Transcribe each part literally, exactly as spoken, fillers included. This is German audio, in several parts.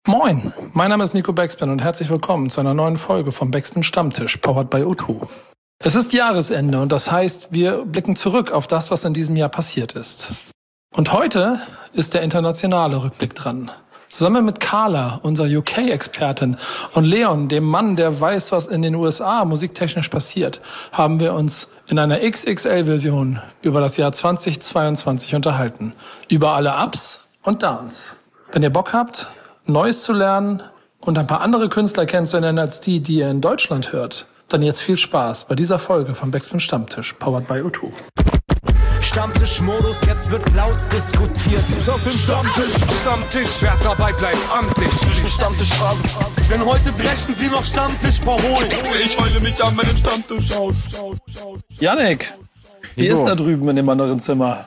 Moin, mein Name ist Nico Backspin und herzlich willkommen zu einer neuen Folge vom Backspin Stammtisch, powered by O zwei. Es ist Jahresende und das heißt, wir blicken zurück auf das, was in diesem Jahr passiert ist. Und heute ist der internationale Rückblick dran. Zusammen mit Carla, unserer U K-Expertin, und Leon, dem Mann, der weiß, was in den U S A musiktechnisch passiert, haben wir uns in einer X X L-Version über das Jahr zweitausendzweiundzwanzig unterhalten. Über alle Ups und Downs. Wenn ihr Bock habt, Neues zu lernen und ein paar andere Künstler kennenzulernen als die, die ihr in Deutschland hört, dann jetzt viel Spaß bei dieser Folge vom Backspin Stammtisch, powered by O zwei. Stammtischmodus, jetzt wird laut diskutiert. Ich auf dem Stammtisch, Stammtisch, wer dabei bleibt, amtlich. Stammtisch Phase. Denn heute brechen sie noch Stammtisch verholen. Ich heule mich an meinem Stammtisch aus. Yannick, wie ist da drüben in dem anderen Zimmer?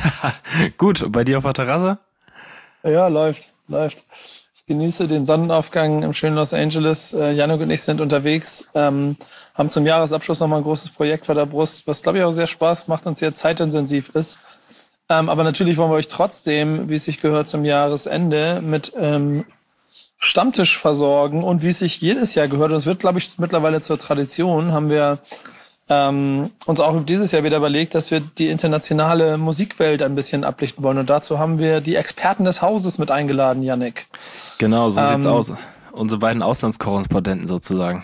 Gut, und bei dir auf der Terrasse? Ja, läuft, läuft. Ich genieße den Sonnenaufgang im schönen Los Angeles. Äh, Yannick und ich sind unterwegs, ähm, haben zum Jahresabschluss nochmal ein großes Projekt vor der Brust, was, glaube ich, auch sehr Spaß macht und sehr zeitintensiv ist. Ähm, aber natürlich wollen wir euch trotzdem, wie es sich gehört, zum Jahresende mit ähm, Stammtisch versorgen. Und wie es sich jedes Jahr gehört, und es wird, glaube ich, mittlerweile zur Tradition, haben wir ähm, uns auch dieses Jahr wieder überlegt, dass wir die internationale Musikwelt ein bisschen ablichten wollen. Und dazu haben wir die Experten des Hauses mit eingeladen, Yannick. Genau, so ähm, sieht's aus. Unsere beiden Auslandskorrespondenten sozusagen.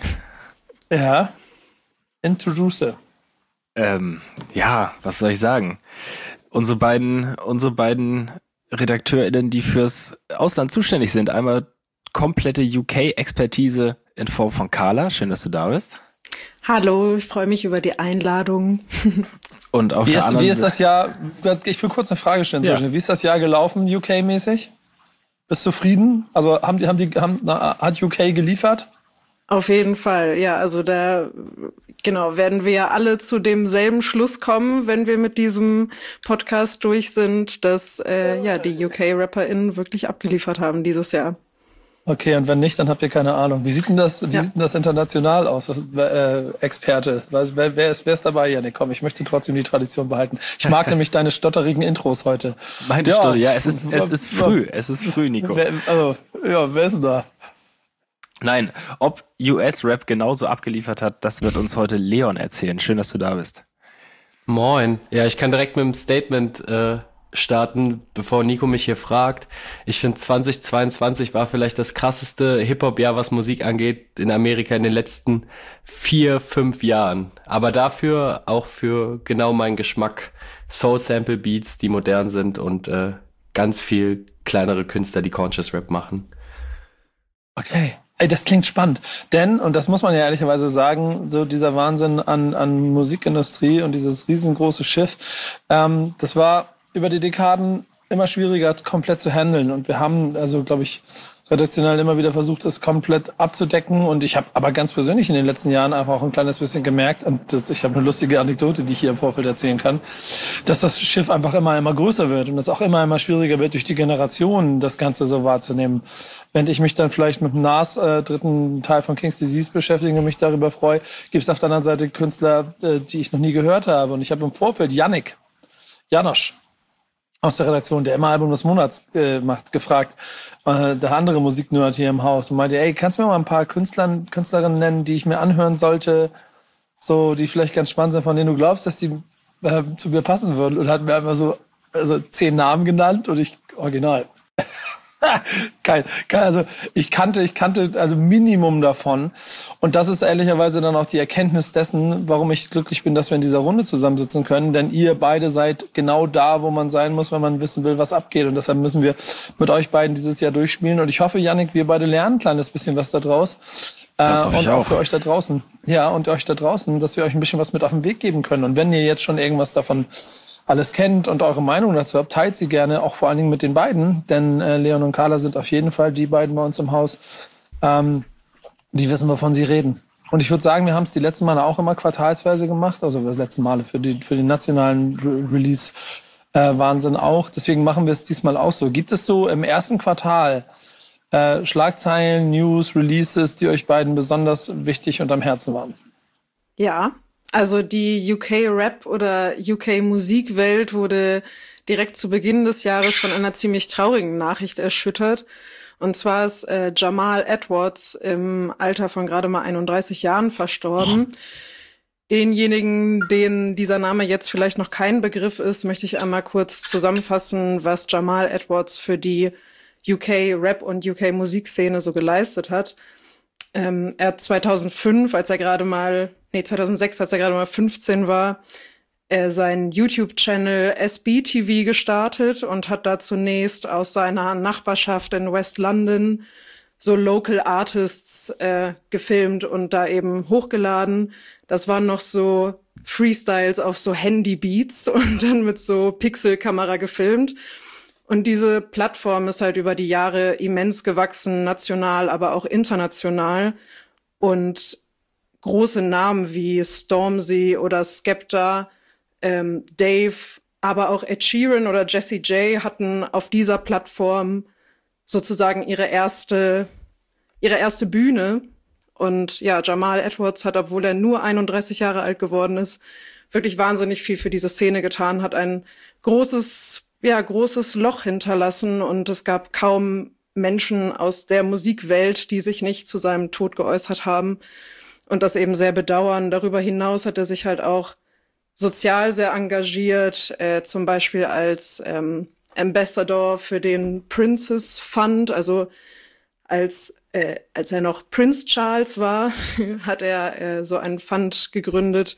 Ja. Introduce. Ähm, ja, was soll ich sagen? Unsere beiden, unsere beiden RedakteurInnen, die fürs Ausland zuständig sind. Einmal komplette U K-Expertise in Form von Carla. Schön, dass du da bist. Hallo, ich freue mich über die Einladung. Und auf wie, der ist, anderen wie ist das Jahr, ich will kurz eine Frage stellen, ja. Wie ist das Jahr gelaufen, U K-mäßig? Bist du zufrieden? Also haben die, haben die, haben, na, hat U K geliefert? Auf jeden Fall, ja, also da, genau, werden wir ja alle zu demselben Schluss kommen, wenn wir mit diesem Podcast durch sind, dass, äh, ja, die U K-RapperInnen wirklich abgeliefert haben dieses Jahr. Okay, und wenn nicht, dann habt ihr keine Ahnung. Wie sieht denn das, wie ja. sieht denn das international aus? Äh, Experte, wer, wer, ist, wer ist dabei, Yannick? Komm, ich möchte trotzdem die Tradition behalten. Ich mag nämlich deine stotterigen Intros heute. Meine ja, Stotter, ja, es ist, es ist früh, es ist früh, Nico. Wer, also, ja, wer ist denn da? Nein, ob U S-Rap genauso abgeliefert hat, das wird uns heute Leon erzählen. Schön, dass du da bist. Moin. Ja, ich kann direkt mit einem Statement äh, starten, bevor Nico mich hier fragt. Ich finde, zweitausendzweiundzwanzig war vielleicht das krasseste Hip-Hop-Jahr, was Musik angeht, in Amerika in den letzten vier, fünf Jahren. Aber dafür auch für genau meinen Geschmack Soul-Sample-Beats, die modern sind und äh, ganz viel kleinere Künstler, die Conscious Rap machen. Okay. Ey, das klingt spannend, denn, und das muss man ja ehrlicherweise sagen, so dieser Wahnsinn an, an Musikindustrie und dieses riesengroße Schiff, ähm, das war über die Dekaden immer schwieriger komplett zu handeln. Und wir haben, also glaube ich, redaktionell immer wieder versucht, das komplett abzudecken. Und ich habe aber ganz persönlich in den letzten Jahren einfach auch ein kleines bisschen gemerkt, und das, ich habe eine lustige Anekdote, die ich hier im Vorfeld erzählen kann, dass das Schiff einfach immer, immer größer wird und es auch immer, immer schwieriger wird, durch die Generationen das Ganze so wahrzunehmen. Wenn ich mich dann vielleicht mit dem Nas, äh, dritten Teil von King's Disease beschäftige und mich darüber freue, gibt es auf der anderen Seite Künstler, äh, die ich noch nie gehört habe. Und ich habe im Vorfeld Yannick, Janosch, aus der Redaktion, der immer Album des Monats äh, macht, gefragt, äh, der andere Musiknerd hier im Haus, und meinte, ey, kannst du mir mal ein paar Künstler, Künstlerinnen nennen, die ich mir anhören sollte, so, die vielleicht ganz spannend sind, von denen du glaubst, dass die äh, zu mir passen würden, und hat mir einfach so also zehn Namen genannt und ich, original. Kein, kein, also ich kannte, ich kannte also Minimum davon, und das ist ehrlicherweise dann auch die Erkenntnis dessen, warum ich glücklich bin, dass wir in dieser Runde zusammensitzen können, denn ihr beide seid genau da, wo man sein muss, wenn man wissen will, was abgeht, und deshalb müssen wir mit euch beiden dieses Jahr durchspielen, und ich hoffe, Yannick, wir beide lernen ein kleines bisschen was da draus. Das hoffe ich und auch auch für euch da draußen. Ja, und euch da draußen, dass wir euch ein bisschen was mit auf den Weg geben können, und wenn ihr jetzt schon irgendwas davon alles kennt und eure Meinung dazu habt, teilt sie gerne, auch vor allen Dingen mit den beiden, denn äh, Leon und Carla sind auf jeden Fall die beiden bei uns im Haus, ähm, die wissen, wovon sie reden. Und ich würde sagen, wir haben es die letzten Male auch immer quartalsweise gemacht, also das letzten Male für, die, für den nationalen Re- Release-Wahnsinn äh, auch. Deswegen machen wir es diesmal auch so. Gibt es so im ersten Quartal äh, Schlagzeilen, News, Releases, die euch beiden besonders wichtig und am Herzen waren? Ja. Also die U K-Rap- oder U K-Musikwelt wurde direkt zu Beginn des Jahres von einer ziemlich traurigen Nachricht erschüttert. Und zwar ist äh, Jamal Edwards im Alter von gerade mal einunddreißig Jahren verstorben. Oh. Denjenigen, denen dieser Name jetzt vielleicht noch kein Begriff ist, möchte ich einmal kurz zusammenfassen, was Jamal Edwards für die U K-Rap- und U K-Musikszene so geleistet hat. Ähm, er hat zweitausendfünf, als er gerade mal, nee, zweitausendsechs, als er gerade mal fünfzehn war, äh, seinen YouTube-Channel S B T V gestartet und hat da zunächst aus seiner Nachbarschaft in West London so Local Artists äh, gefilmt und da eben hochgeladen. Das waren noch so Freestyles auf so Handy-Beats und dann mit so Pixelkamera gefilmt. Und diese Plattform ist halt über die Jahre immens gewachsen, national, aber auch international. Und große Namen wie Stormzy oder Skepta, ähm, Dave, aber auch Ed Sheeran oder Jessie J hatten auf dieser Plattform sozusagen ihre erste, ihre erste Bühne. Und ja, Jamal Edwards hat, obwohl er nur einunddreißig Jahre alt geworden ist, wirklich wahnsinnig viel für diese Szene getan, hat ein großes, ja, großes Loch hinterlassen und es gab kaum Menschen aus der Musikwelt, die sich nicht zu seinem Tod geäußert haben und das eben sehr bedauern. Darüber hinaus hat er sich halt auch sozial sehr engagiert, äh, zum Beispiel als ähm, Ambassador für den Princess Fund, also als äh, als er noch Prince Charles war, hat er äh, so einen Fund gegründet,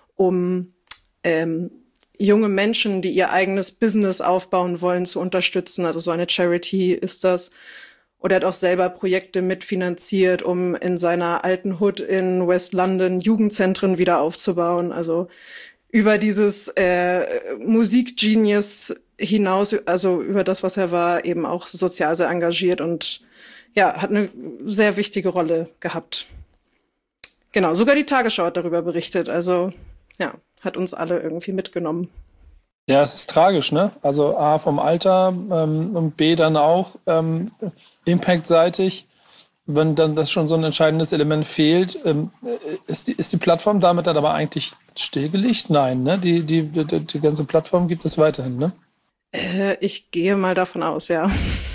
um ähm, junge Menschen, die ihr eigenes Business aufbauen wollen, zu unterstützen. Also so eine Charity ist das. Oder er hat auch selber Projekte mitfinanziert, um in seiner alten Hood in West London Jugendzentren wieder aufzubauen. Also über dieses äh, Musikgenius hinaus, also über das, was er war, eben auch sozial sehr engagiert und ja, hat eine sehr wichtige Rolle gehabt. Genau, sogar die Tagesschau hat darüber berichtet. Also ja, hat uns alle irgendwie mitgenommen. Ja, es ist tragisch, ne? Also A, vom Alter ähm, und B, dann auch ähm, impactseitig. Wenn dann das schon so ein entscheidendes Element fehlt, ähm, ist, die, ist die Plattform damit dann aber eigentlich stillgelegt? Nein, ne? Die, die, die, die ganze Plattform gibt es weiterhin, ne? Äh, ich gehe mal davon aus, ja.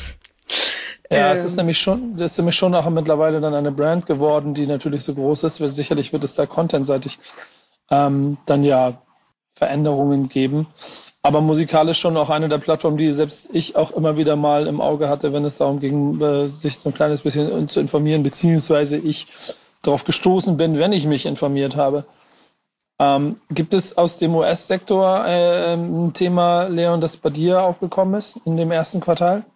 Ja, es ist nämlich schon, das ist nämlich schon auch mittlerweile dann eine Brand geworden, die natürlich so groß ist. Sicherlich wird es da contentseitig ähm, dann ja Veränderungen geben. Aber musikalisch schon auch eine der Plattformen, die selbst ich auch immer wieder mal im Auge hatte, wenn es darum ging, äh, sich so ein kleines bisschen zu informieren, beziehungsweise ich darauf gestoßen bin, wenn ich mich informiert habe. Ähm, gibt es aus dem U S-Sektor äh, ein Thema, Leon, das bei dir aufgekommen ist in dem ersten Quartal?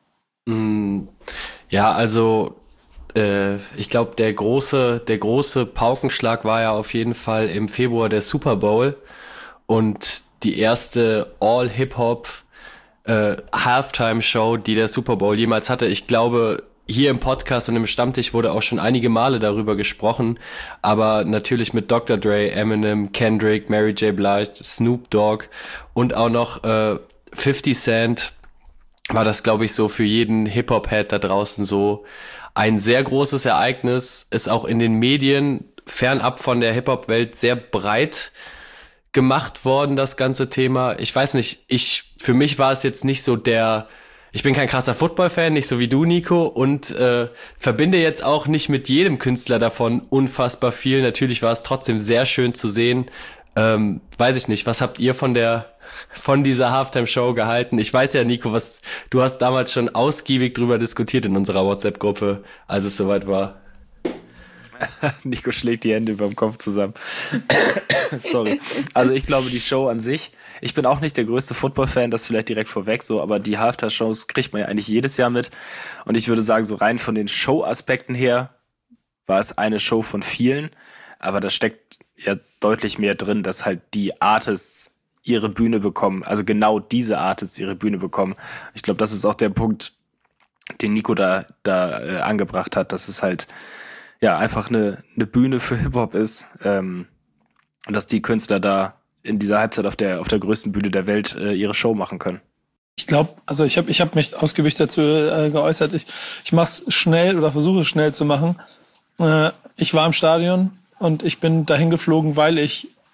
Ja, also äh, ich glaube, der große, der große Paukenschlag war ja auf jeden Fall im Februar der Super Bowl und die erste All-Hip-Hop äh, Halftime-Show, die der Super Bowl jemals hatte. Ich glaube, hier im Podcast und im Stammtisch wurde auch schon einige Male darüber gesprochen, aber natürlich mit Doktor Dre, Eminem, Kendrick, Mary J. Blige, Snoop Dogg und auch noch äh, fifty Cent war das, glaube ich, so für jeden Hip-Hop-Head da draußen so ein sehr großes Ereignis, ist auch in den Medien fernab von der Hip-Hop-Welt sehr breit gemacht worden, das ganze Thema. Ich weiß nicht, ich für mich war es jetzt nicht so der, ich bin kein krasser Football-Fan, nicht so wie du, Nico, und äh, verbinde jetzt auch nicht mit jedem Künstler davon unfassbar viel. Natürlich war es trotzdem sehr schön zu sehen. Ähm, weiß ich nicht, was habt ihr von der von dieser Halftime-Show gehalten? Ich weiß ja, Nico, was du hast damals schon ausgiebig drüber diskutiert in unserer WhatsApp-Gruppe, als es soweit war. Nico schlägt die Hände über dem Kopf zusammen. Sorry. Also ich glaube, die Show an sich, ich bin auch nicht der größte Football-Fan, das vielleicht direkt vorweg so, aber die Halftime-Shows kriegt man ja eigentlich jedes Jahr mit. Und ich würde sagen, so rein von den Show-Aspekten her war es eine Show von vielen, aber da steckt ja deutlich mehr drin, dass halt die Artists ihre Bühne bekommen, also genau diese Artists ihre Bühne bekommen. Ich glaube, das ist auch der Punkt, den Nico da, da äh, angebracht hat, dass es halt ja einfach eine, eine Bühne für Hip-Hop ist, ähm, und dass die Künstler da in dieser Halbzeit auf der, auf der größten Bühne der Welt äh, ihre Show machen können. Ich glaube, also ich habe ich hab mich ausgiebig dazu äh, geäußert. Ich, ich mache es schnell oder versuche es schnell zu machen. Äh, ich war im Stadion und ich bin dahin geflogen, weil ich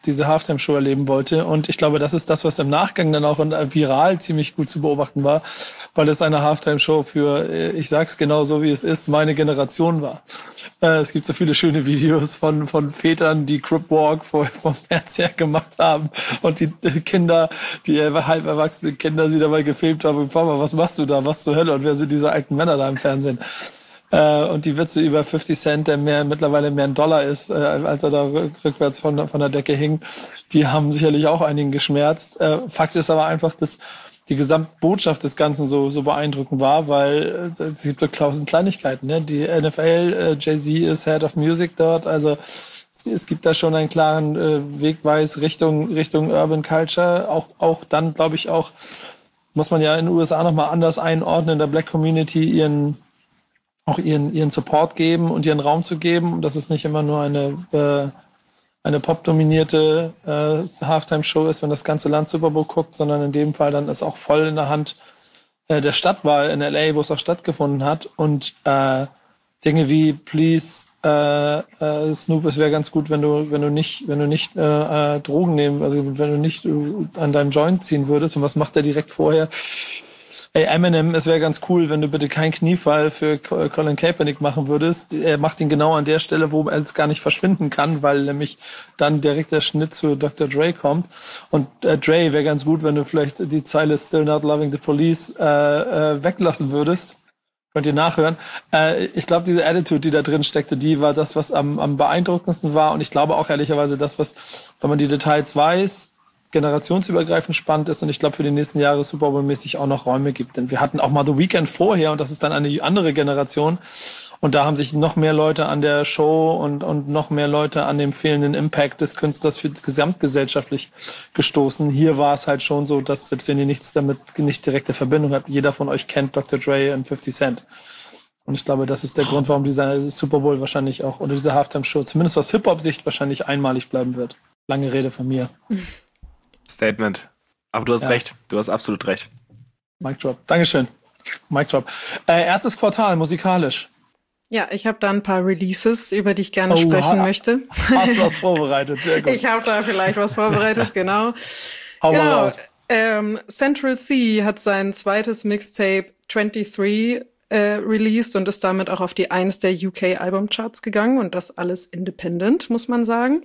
diese Halftime-Show erleben wollte. Und ich glaube, das ist das, was im Nachgang dann auch viral ziemlich gut zu beobachten war, weil es eine Halftime-Show für, ich sag's genau so, wie es ist, meine Generation war. Äh, es gibt so viele schöne Videos von von Vätern, die Crip Walk vor vom Fernseher gemacht haben und die Kinder, die halb erwachsene Kinder, sie dabei gefilmt haben. Und Papa, was machst du da? Was zur Hölle? Und wer sind diese alten Männer da im Fernsehen? Äh, und die Witze über fifty Cent, der mehr mittlerweile mehr ein Dollar ist, äh, als er da rück, rückwärts von, von der Decke hing, die haben sicherlich auch einigen geschmerzt. Äh, Fakt ist aber einfach, dass die Gesamtbotschaft des Ganzen so so beeindruckend war, weil äh, es gibt so tausend Kleinigkeiten. Ne? Die N F L, äh, Jay-Z ist Head of Music dort, also es, es gibt da schon einen klaren äh, Wegweis Richtung Richtung Urban Culture. Auch auch dann, glaube ich, auch muss man ja in den U S A nochmal anders einordnen, der Black Community ihren auch ihren ihren Support geben und ihren Raum zu geben. Dass es nicht immer nur eine äh, eine pop-dominierte äh, Halftime-Show ist, wenn das ganze Land Super Bowl guckt, sondern in dem Fall dann ist auch voll in der Hand äh, der Stadt war in L A, wo es auch stattgefunden hat. Und äh, Dinge wie Please, äh, äh, Snoop, es wäre ganz gut, wenn du wenn du nicht wenn du nicht äh, äh, Drogen nehmen, also wenn du nicht äh, an deinem Joint ziehen würdest. Und was macht er direkt vorher? Ey, Eminem, es wäre ganz cool, wenn du bitte keinen Kniefall für Colin Kaepernick machen würdest. Er macht ihn genau an der Stelle, wo er es gar nicht verschwinden kann, weil nämlich dann direkt der Schnitt zu Doktor Dre kommt. Und äh, Dre wäre ganz gut, wenn du vielleicht die Zeile Still Not Loving the Police äh, äh, weglassen würdest. Könnt ihr nachhören. Äh, ich glaube, diese Attitude, die da drin steckte, die war das, was am, am beeindruckendsten war. Und ich glaube auch ehrlicherweise das, was, wenn man die Details weiß, generationsübergreifend spannend ist und ich glaube für die nächsten Jahre Super Bowl-mäßig auch noch Räume gibt. Denn wir hatten auch mal The Weeknd vorher und das ist dann eine andere Generation und da haben sich noch mehr Leute an der Show und und noch mehr Leute an dem fehlenden Impact des Künstlers für gesamtgesellschaftlich gestoßen. Hier war es halt schon so, dass selbst wenn ihr nichts damit, nicht direkte Verbindung habt, jeder von euch kennt Doktor Dre und fifty Cent. Und ich glaube, das ist der Grund, warum dieser Super Bowl wahrscheinlich auch oder diese Halftime-Show zumindest aus Hip-Hop-Sicht wahrscheinlich einmalig bleiben wird. Lange Rede von mir. Statement. Aber du hast Ja. recht. Du hast absolut recht. Mic Drop. Dankeschön. Mic Drop. Äh, erstes Quartal, musikalisch. Ja, ich habe da ein paar Releases, über die ich gerne Oh, sprechen ha- möchte. Hast du was vorbereitet? Sehr gut. Ich habe da vielleicht was vorbereitet, genau. Hau mal genau. raus. Ähm, Central C hat sein zweites Mixtape twenty-three äh, released und ist damit auch auf die eins der U K Albumcharts gegangen und das alles independent, muss man sagen.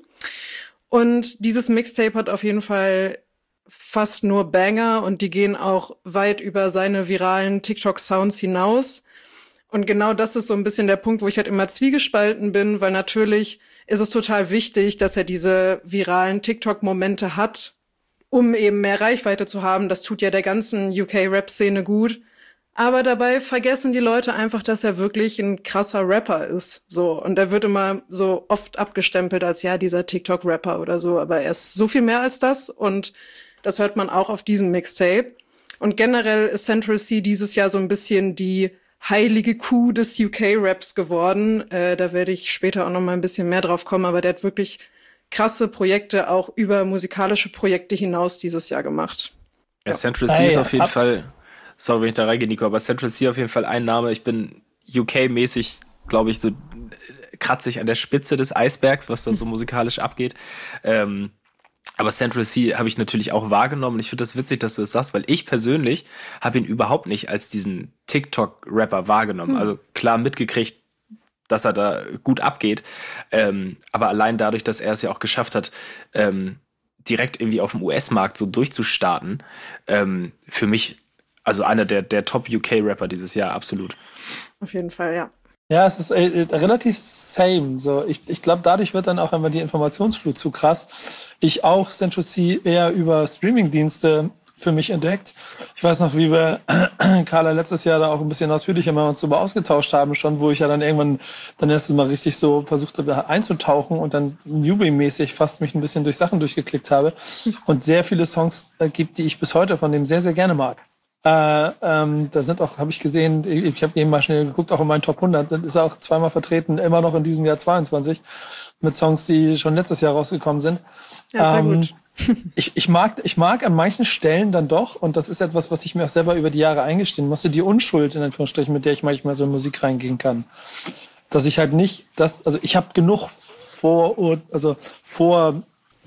Und dieses Mixtape hat auf jeden Fall fast nur Banger und die gehen auch weit über seine viralen TikTok-Sounds hinaus. Und genau das ist so ein bisschen der Punkt, wo ich halt immer zwiegespalten bin, weil natürlich ist es total wichtig, dass er diese viralen TikTok-Momente hat, um eben mehr Reichweite zu haben. Das tut ja der ganzen U K-Rap-Szene gut. Aber dabei vergessen die Leute einfach, dass er wirklich ein krasser Rapper ist. So. Und er wird immer so oft abgestempelt als, ja, dieser TikTok-Rapper oder so. Aber er ist so viel mehr als das. Und das hört man auch auf diesem Mixtape. Und generell ist Central C dieses Jahr so ein bisschen die heilige Kuh des U K-Raps geworden. Äh, da werde ich später auch noch mal ein bisschen mehr drauf kommen. Aber der hat wirklich krasse Projekte auch über musikalische Projekte hinaus dieses Jahr gemacht. Ja, Central C Hey, ist auf jeden ab- Fall, sorry, wenn ich da reingehe, Nico, aber Central C auf jeden Fall ein Name. Ich bin U K-mäßig, glaube ich, so kratzig an der Spitze des Eisbergs, was da so musikalisch abgeht. Ähm, aber Central C habe ich natürlich auch wahrgenommen. Ich finde das witzig, dass du das sagst, weil ich persönlich habe ihn überhaupt nicht als diesen TikTok-Rapper wahrgenommen. Also klar mitgekriegt, dass er da gut abgeht. Ähm, aber allein dadurch, dass er es ja auch geschafft hat, ähm, direkt irgendwie auf dem U S-Markt so durchzustarten, ähm, für mich also einer der, der Top-U K-Rapper dieses Jahr, absolut. Auf jeden Fall, ja. Ja, es ist äh, äh, relativ same. So, ich, ich glaube, dadurch wird dann auch immer die Informationsflut zu krass. Ich auch Central C eher über Streamingdienste für mich entdeckt. Ich weiß noch, wie wir Carla letztes Jahr da auch ein bisschen ausführlicher mal uns darüber ausgetauscht haben schon, wo ich ja dann irgendwann dann erst mal richtig so versucht habe einzutauchen und dann Newbie-mäßig fast mich ein bisschen durch Sachen durchgeklickt habe und sehr viele Songs äh, gibt, die ich bis heute von dem sehr, sehr gerne mag. Äh, ähm, da sind auch, habe ich gesehen, ich, ich habe eben mal schnell geguckt, auch in meinen Top hundert, sind, ist er auch zweimal vertreten, immer noch in diesem Jahr zweiundzwanzig, mit Songs, die schon letztes Jahr rausgekommen sind. Ja, sehr ähm, gut. ich, ich mag, ich mag an manchen Stellen dann doch, und das ist etwas, was ich mir auch selber über die Jahre eingestehen musste, die Unschuld, in Anführungsstrichen, mit der ich manchmal so in Musik reingehen kann. Dass ich halt nicht, das, also ich habe genug vor, also vor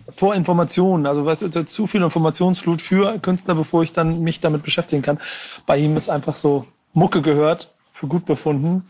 vor Informationen. Also weißt du, zu viel Informationsflut für Künstler, bevor ich dann mich damit beschäftigen kann. Bei ihm ist einfach so Mucke gehört, für gut befunden,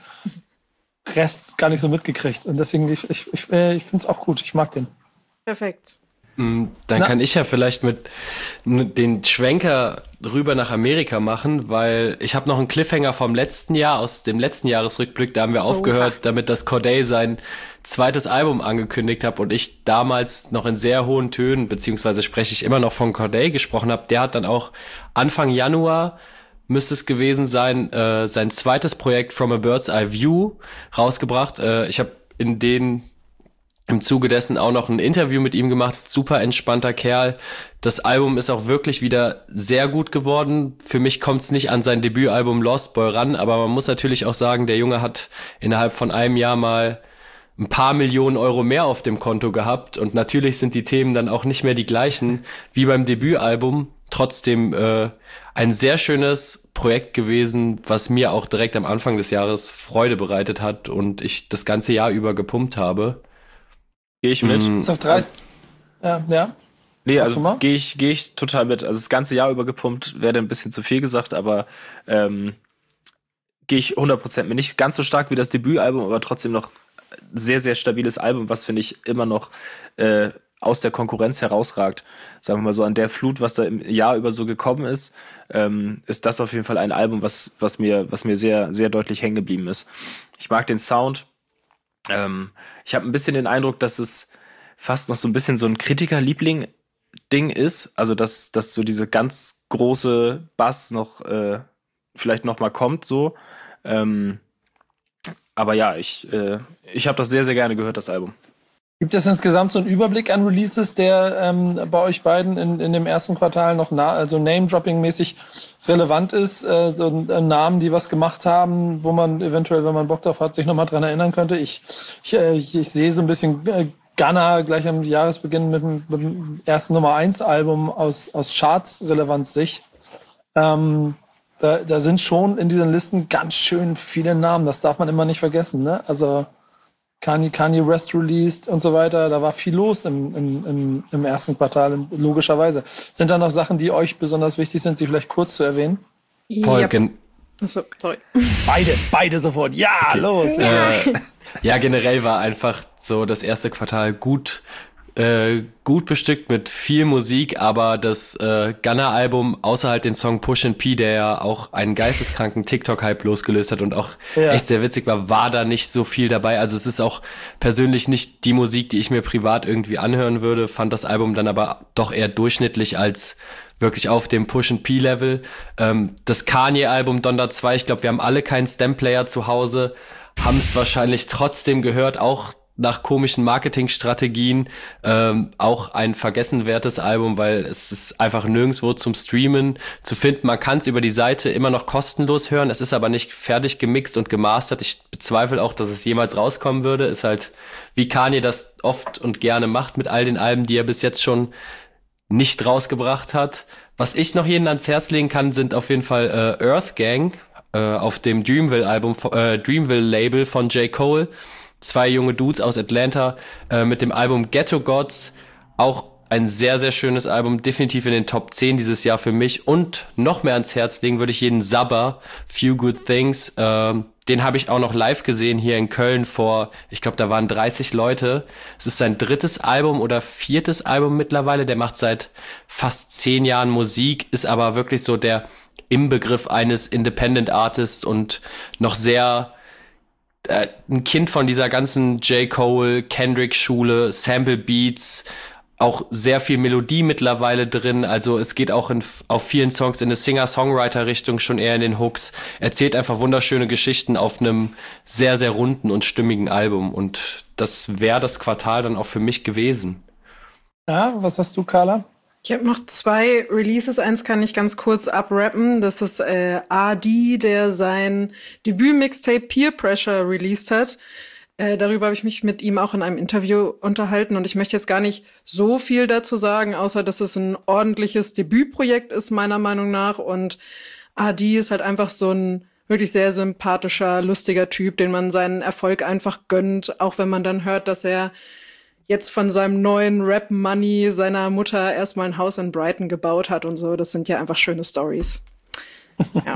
Rest gar nicht so mitgekriegt. Und deswegen, ich, ich, ich, ich finde es auch gut. Ich mag den. Perfekt. Dann Na? kann ich ja vielleicht mit den Schwenker rüber nach Amerika machen, weil ich habe noch einen Cliffhanger vom letzten Jahr, aus dem letzten Jahresrückblick, da haben wir aufgehört, damit das Corday sein zweites Album angekündigt hat und ich damals noch in sehr hohen Tönen, beziehungsweise spreche ich immer noch von Corday gesprochen habe. Der hat dann auch Anfang Januar, müsste es gewesen sein, äh, sein zweites Projekt From a Bird's Eye View rausgebracht. Äh, ich habe in den im Zuge dessen auch noch ein Interview mit ihm gemacht. Super entspannter Kerl. Das Album ist auch wirklich wieder sehr gut geworden. Für mich kommt es nicht an sein Debütalbum Lost Boy ran, aber man muss natürlich auch sagen, der Junge hat innerhalb von einem Jahr mal ein paar Millionen Euro mehr auf dem Konto gehabt und natürlich sind die Themen dann auch nicht mehr die gleichen wie beim Debütalbum. Trotzdem äh, ein sehr schönes Projekt gewesen, was mir auch direkt am Anfang des Jahres Freude bereitet hat und ich das ganze Jahr über gepumpt habe. Gehe ich mit. Ist auf drei. Ja, ja. Nee, Machst du mal? also gehe ich, gehe ich total mit. Also das ganze Jahr über gepumpt, wäre ein bisschen zu viel gesagt, aber ähm, gehe ich hundert Prozent mit. Nicht ganz so stark wie das Debütalbum, aber trotzdem noch sehr, sehr stabiles Album, was, finde ich, immer noch äh, aus der Konkurrenz herausragt. Sagen wir mal so, an der Flut, was da im Jahr über so gekommen ist, ähm, ist das auf jeden Fall ein Album, was, was mir, was mir sehr, sehr deutlich hängen geblieben ist. Ich mag den Sound. Ähm, ich habe ein bisschen den Eindruck, dass es fast noch so ein bisschen so ein Kritiker-Liebling-Ding ist. Also, dass, dass so diese ganz große Bass noch äh, vielleicht noch mal kommt, so. Ähm, aber ja, ich, äh, ich habe das sehr, sehr gerne gehört, das Album. Gibt es insgesamt so einen Überblick an Releases, der ähm, bei euch beiden in, in dem ersten Quartal noch na, also Name-Dropping-mäßig relevant ist? Äh, so äh, Namen, die was gemacht haben, wo man eventuell, wenn man Bock drauf hat, sich nochmal dran erinnern könnte? Ich, ich, äh, ich, ich sehe so ein bisschen äh, Gunna gleich am Jahresbeginn mit dem, mit dem ersten Nummer eins Album aus, aus Charts-Relevanz-Sicht. Ähm, da, da sind schon in diesen Listen ganz schön viele Namen. Das darf man immer nicht vergessen, ne? Also Kanye, Kanye West released und so weiter. Da war viel los im, im, im, im ersten Quartal, logischerweise. Sind da noch Sachen, die euch besonders wichtig sind, sie vielleicht kurz zu erwähnen? Voll, Ja. gen- Achso, sorry. Beide, beide sofort. Ja, los! Äh, ja, generell war einfach so das erste Quartal gut, äh, gut bestückt mit viel Musik, aber das äh, Gunna-Album, außer halt den Song Push and P, der ja auch einen geisteskranken TikTok-Hype losgelöst hat und auch Ja. echt sehr witzig war, war da nicht so viel dabei. Also es ist auch persönlich nicht die Musik, die ich mir privat irgendwie anhören würde, fand das Album dann aber doch eher durchschnittlich als wirklich auf dem Push-and-P-Level. Ähm, das Kanye-Album Donda zwei, ich glaube, wir haben alle keinen Stem-Player zu Hause, haben es wahrscheinlich trotzdem gehört, auch nach komischen Marketingstrategien. Ähm, auch ein vergessenwertes Album, weil es ist einfach nirgendwo zum Streamen zu finden. Man kann es über die Seite immer noch kostenlos hören, es ist aber nicht fertig gemixt und gemastert. Ich bezweifle auch, dass es jemals rauskommen würde. Ist halt, wie Kanye das oft und gerne macht mit all den Alben, die er bis jetzt schon nicht rausgebracht hat. Was ich noch jedem ans Herz legen kann, sind auf jeden Fall äh, Earth Gang äh, auf dem Dreamville-Album, äh, Dreamville-Label von J. Cole. Zwei junge Dudes aus Atlanta äh, mit dem Album Ghetto Gods. Auch ein sehr, sehr schönes Album. Definitiv in den Top zehn dieses Jahr für mich. Und noch mehr ans Herz legen würde ich jeden Sabba, Few Good Things. Ähm, den habe ich auch noch live gesehen hier in Köln vor, ich glaube, da waren dreißig Leute. Es ist sein drittes Album oder viertes Album mittlerweile. Der macht seit fast zehn Jahren Musik, ist aber wirklich so der Inbegriff eines Independent Artists und noch sehr äh, ein Kind von dieser ganzen J. Cole, Kendrick-Schule, Sample Beats, auch sehr viel Melodie mittlerweile drin, also es geht auch in, auf vielen Songs in eine Singer-Songwriter-Richtung, schon eher in den Hooks, erzählt einfach wunderschöne Geschichten auf einem sehr, sehr runden und stimmigen Album und das wäre das Quartal dann auch für mich gewesen. Ja, was hast du, Carla? Ich habe noch zwei Releases. Eins kann ich ganz kurz abrappen. Das ist äh, A D, der sein Debüt-Mixtape Peer Pressure released hat. Äh, darüber habe ich mich mit ihm auch in einem Interview unterhalten und ich möchte jetzt gar nicht so viel dazu sagen, außer dass es ein ordentliches Debütprojekt ist, meiner Meinung nach. Und A D ist halt einfach so ein wirklich sehr sympathischer, lustiger Typ, den man seinen Erfolg einfach gönnt, auch wenn man dann hört, dass er jetzt von seinem neuen Rap-Money seiner Mutter erstmal ein Haus in Brighton gebaut hat und so. Das sind ja einfach schöne Stories. Ja.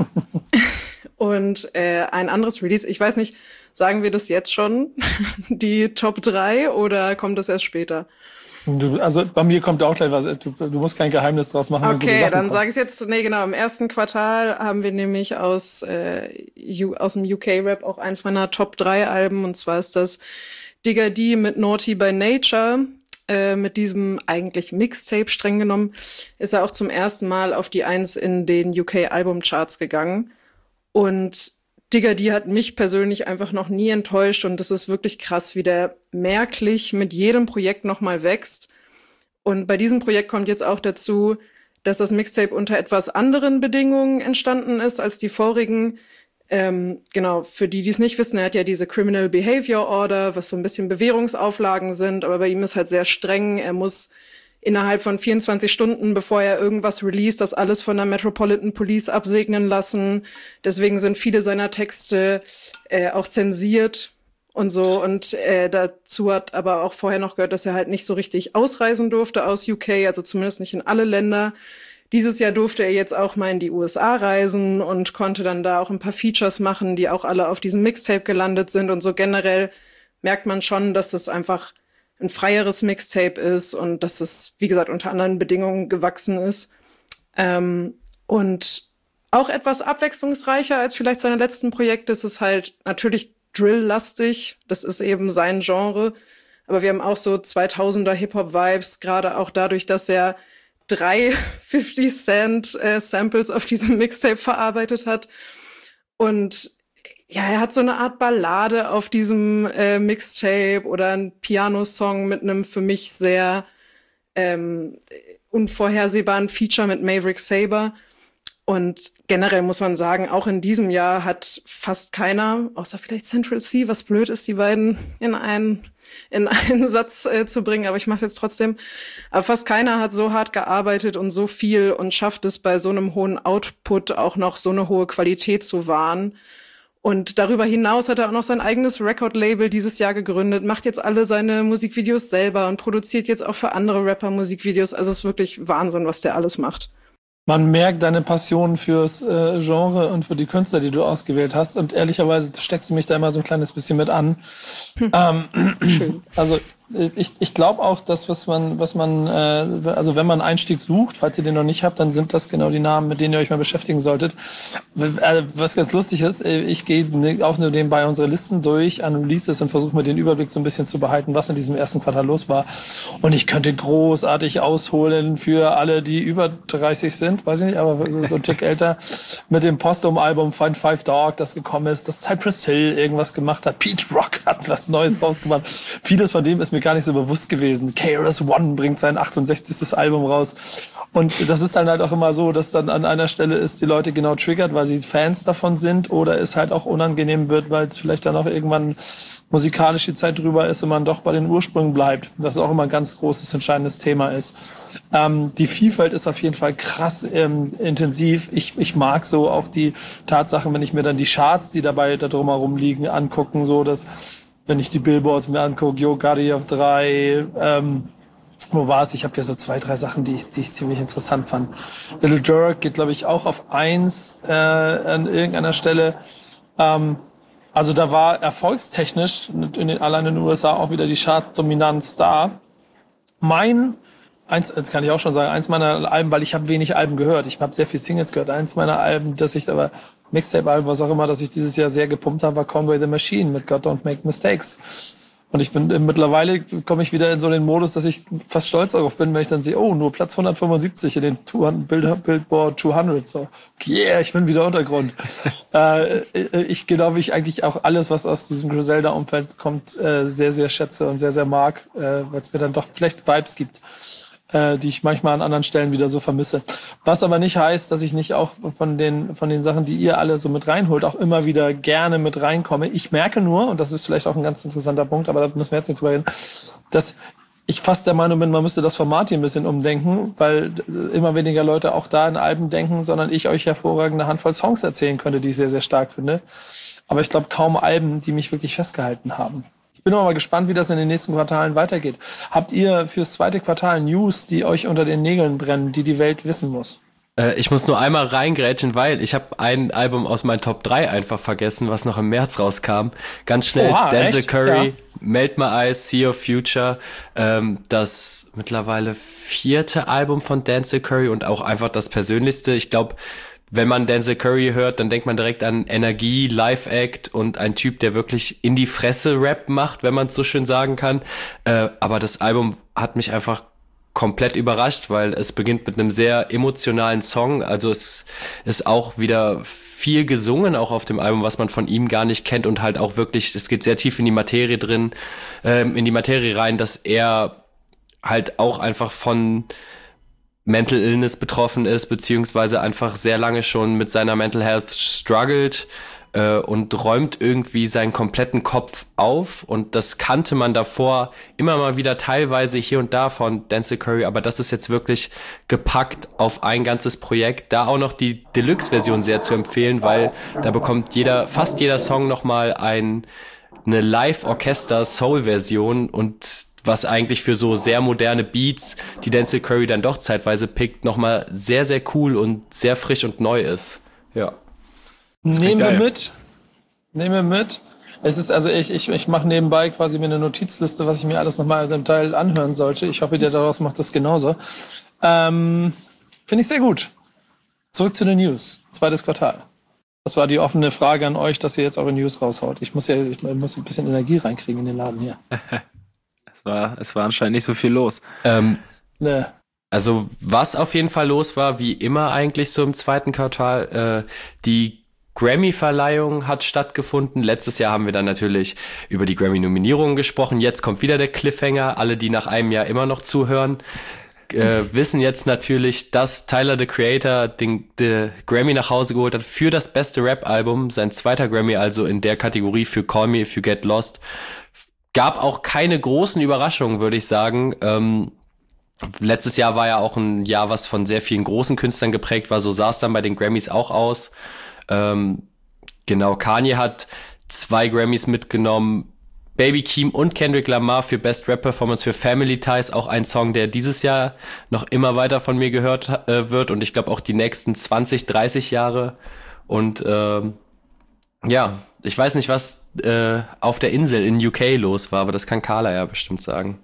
Und äh, ein anderes Release, ich weiß nicht, sagen wir das jetzt schon, die Top drei, oder kommt das erst später? Du, also bei mir kommt auch gleich was. Du, du musst kein Geheimnis draus machen. Okay, dann sage ich jetzt. Nee, genau. Im ersten Quartal haben wir nämlich aus äh, U, aus dem U K-Rap auch eins meiner Top drei Alben. Und zwar ist das Digga D mit Naughty by Nature. Äh, mit diesem eigentlich Mixtape streng genommen ist er auch zum ersten Mal auf die Eins in den U K-Albumcharts gegangen. Und Digga D hat mich persönlich einfach noch nie enttäuscht und das ist wirklich krass, wie der merklich mit jedem Projekt nochmal wächst. Und bei diesem Projekt kommt jetzt auch dazu, dass das Mixtape unter etwas anderen Bedingungen entstanden ist als die vorigen. Ähm, genau, für die, die es nicht wissen, er hat ja diese Criminal Behavior Order, was so ein bisschen Bewährungsauflagen sind, aber bei ihm ist halt sehr streng. Er muss innerhalb von vierundzwanzig Stunden, bevor er irgendwas released, das alles von der Metropolitan Police absegnen lassen. Deswegen sind viele seiner Texte äh, auch zensiert und so. Und äh, dazu hat aber auch vorher noch gehört, dass er halt nicht so richtig ausreisen durfte aus U K, also zumindest nicht in alle Länder. Dieses Jahr durfte er jetzt auch mal in die U S A reisen und konnte dann da auch ein paar Features machen, die auch alle auf diesem Mixtape gelandet sind. Und so generell merkt man schon, dass es einfach ein freieres Mixtape ist und dass es, wie gesagt, unter anderen Bedingungen gewachsen ist. Ähm, und auch etwas abwechslungsreicher als vielleicht seine letzten Projekte. Es ist halt natürlich Drill-lastig. Das ist eben sein Genre. Aber wir haben auch so zweitausender Hip-Hop-Vibes, gerade auch dadurch, dass er drei fifty Cent äh, Samples auf diesem Mixtape verarbeitet hat. Und ja, er hat so eine Art Ballade auf diesem äh, Mixtape oder ein Piano-Song mit einem für mich sehr ähm, unvorhersehbaren Feature mit Maverick Sabre. Und generell muss man sagen, auch in diesem Jahr hat fast keiner, außer vielleicht Central C, was blöd ist, die beiden in einen, in einen Satz äh, zu bringen, aber ich mache es jetzt trotzdem. Aber fast keiner hat so hart gearbeitet und so viel und schafft es bei so einem hohen Output auch noch so eine hohe Qualität zu wahren. Und darüber hinaus hat er auch noch sein eigenes Record-Label dieses Jahr gegründet, macht jetzt alle seine Musikvideos selber und produziert jetzt auch für andere Rapper Musikvideos. Also es ist wirklich Wahnsinn, was der alles macht. Man merkt deine Passion fürs äh, Genre und für die Künstler, die du ausgewählt hast. Und ehrlicherweise steckst du mich da immer so ein kleines bisschen mit an. Hm. Ähm, also ich, ich glaube auch, dass was man, was man, äh, also wenn man einen Einstieg sucht, falls ihr den noch nicht habt, dann sind das genau die Namen, mit denen ihr euch mal beschäftigen solltet. Äh, was ganz lustig ist, ich gehe auch nur nebenbei unsere Listen durch an Releases und versuche mir den Überblick so ein bisschen zu behalten, was in diesem ersten Quartal los war. Und ich könnte großartig ausholen für alle, die über dreißig sind, weiß ich nicht, aber so ein Tick älter, mit dem Postum-Album Find Five Dog, das gekommen ist, dass Cypress Hill irgendwas gemacht hat, Pete Rock hat was Neues rausgemacht. Vieles von dem ist mir gar nicht so bewusst gewesen. K R S One bringt sein achtundsechzigstes Album raus. Und das ist dann halt auch immer so, dass dann an einer Stelle ist, die Leute genau triggert, weil sie Fans davon sind, oder es halt auch unangenehm wird, weil es vielleicht dann auch irgendwann musikalisch die Zeit drüber ist und man doch bei den Ursprüngen bleibt. Das auch immer ein ganz großes, entscheidendes Thema ist. Ähm, die Vielfalt ist auf jeden Fall krass ähm, intensiv. Ich, ich mag so auch die Tatsache, wenn ich mir dann die Charts, die dabei da drumherum liegen, angucken, so dass, wenn ich die Billboards mir angucke, Yo Gotti auf drei, ähm, wo war es? Ich habe hier so zwei, drei Sachen, die ich, die ich ziemlich interessant fand. Little Durk geht, glaube ich, auch auf eins äh, an irgendeiner Stelle. Ähm, also da war erfolgstechnisch in den, allein in den U S A auch wieder die Chart-Dominanz da. Mein, eins, jetzt kann ich auch schon sagen, eins meiner Alben, weil ich habe wenig Alben gehört. Ich habe sehr viel Singles gehört. Eins meiner Alben, das ich aber Mixtape-Album, was auch immer, das ich dieses Jahr sehr gepumpt habe, war Conway the Machine mit God Don't Make Mistakes. Und ich bin äh, mittlerweile komme ich wieder in so den Modus, dass ich fast stolz darauf bin, wenn ich dann sehe, oh, nur Platz hundertfünfundsiebzig in den zweihundert, Bild, Billboard zweihundert. So, yeah, ich bin wieder Untergrund. äh, ich glaube, ich eigentlich auch alles, was aus diesem Griselda-Umfeld kommt, äh, sehr, sehr schätze und sehr, sehr mag, äh, weil es mir dann doch vielleicht Vibes gibt, äh, die ich manchmal an anderen Stellen wieder so vermisse. Was aber nicht heißt, dass ich nicht auch von den von den Sachen, die ihr alle so mit reinholt, auch immer wieder gerne mit reinkomme. Ich merke nur, und das ist vielleicht auch ein ganz interessanter Punkt, aber da müssen wir jetzt nicht drüber reden, dass ich fast der Meinung bin, man müsste das Format hier ein bisschen umdenken, weil immer weniger Leute auch da in Alben denken, sondern ich euch hervorragende Handvoll Songs erzählen könnte, die ich sehr, sehr stark finde. Aber ich glaube, kaum Alben, die mich wirklich festgehalten haben. Ich bin auch mal gespannt, wie das in den nächsten Quartalen weitergeht. Habt ihr fürs zweite Quartal News, die euch unter den Nägeln brennen, die die Welt wissen muss? Äh, ich muss nur einmal reingrätschen, weil ich habe ein Album aus meinen Top drei einfach vergessen, was noch im März rauskam. Ganz schnell, Oha, Denzel echt? Curry, Ja. Melt My Eyes, Sea of Future, ähm, das mittlerweile vierte Album von Denzel Curry und auch einfach das persönlichste. Ich glaube, wenn man Denzel Curry hört, dann denkt man direkt an Energie, Live-Act und ein Typ, der wirklich in die Fresse Rap macht, wenn man es so schön sagen kann. Äh, aber das Album hat mich einfach komplett überrascht, weil es beginnt mit einem sehr emotionalen Song. Also es ist auch wieder viel gesungen, auch auf dem Album, was man von ihm gar nicht kennt und halt auch wirklich, es geht sehr tief in die Materie drin, ähm, in die Materie rein, dass er halt auch einfach von Mental Illness betroffen ist, beziehungsweise einfach sehr lange schon mit seiner Mental Health struggelt äh, und räumt irgendwie seinen kompletten Kopf auf. Und das kannte man davor immer mal wieder teilweise hier und da von Denzel Curry, aber das ist jetzt wirklich gepackt auf ein ganzes Projekt. Da auch noch die Deluxe-Version sehr zu empfehlen, weil da bekommt jeder, fast jeder Song nochmal ein, eine Live-Orchester-Soul-Version und was eigentlich für so sehr moderne Beats, die Denzel Curry dann doch zeitweise pickt, nochmal sehr, sehr cool und sehr frisch und neu ist. Ja. Nehmen wir geil. mit. Nehmen wir mit. Es ist, also ich, ich, ich mache nebenbei quasi mir eine Notizliste, was ich mir alles nochmal im Teil anhören sollte. Ich hoffe, der daraus macht das genauso. Ähm, Finde ich sehr gut. Zurück zu den News. Zweites Quartal. Das war die offene Frage an euch, dass ihr jetzt eure News raushaut. Ich muss ja, ich muss ein bisschen Energie reinkriegen in den Laden hier. Es war, es war anscheinend nicht so viel los. Ähm, Ne. Also was auf jeden Fall los war, wie immer eigentlich so im zweiten Quartal, äh, die Grammy-Verleihung hat stattgefunden. Letztes Jahr haben wir dann natürlich über die Grammy-Nominierungen gesprochen. Jetzt kommt wieder der Cliffhanger. Alle, die nach einem Jahr immer noch zuhören, äh, wissen jetzt natürlich, dass Tyler, the Creator, den, den Grammy nach Hause geholt hat für das beste Rap-Album. Sein zweiter Grammy also in der Kategorie für Call Me If You Get Lost. Gab auch keine großen Überraschungen, würde ich sagen. Ähm, letztes Jahr war ja auch ein Jahr, was von sehr vielen großen Künstlern geprägt war. So sah es dann bei den Grammys auch aus. Ähm, genau, Kanye hat zwei Grammys mitgenommen. Baby Keem und Kendrick Lamar für Best Rap Performance für Family Ties. Auch ein Song, der dieses Jahr noch immer weiter von mir gehört äh, wird. Und ich glaube auch die nächsten zwanzig, dreißig Jahre. Und ähm, ja, ich weiß nicht, was äh, auf der Insel in U K los war, aber das kann Carla ja bestimmt sagen.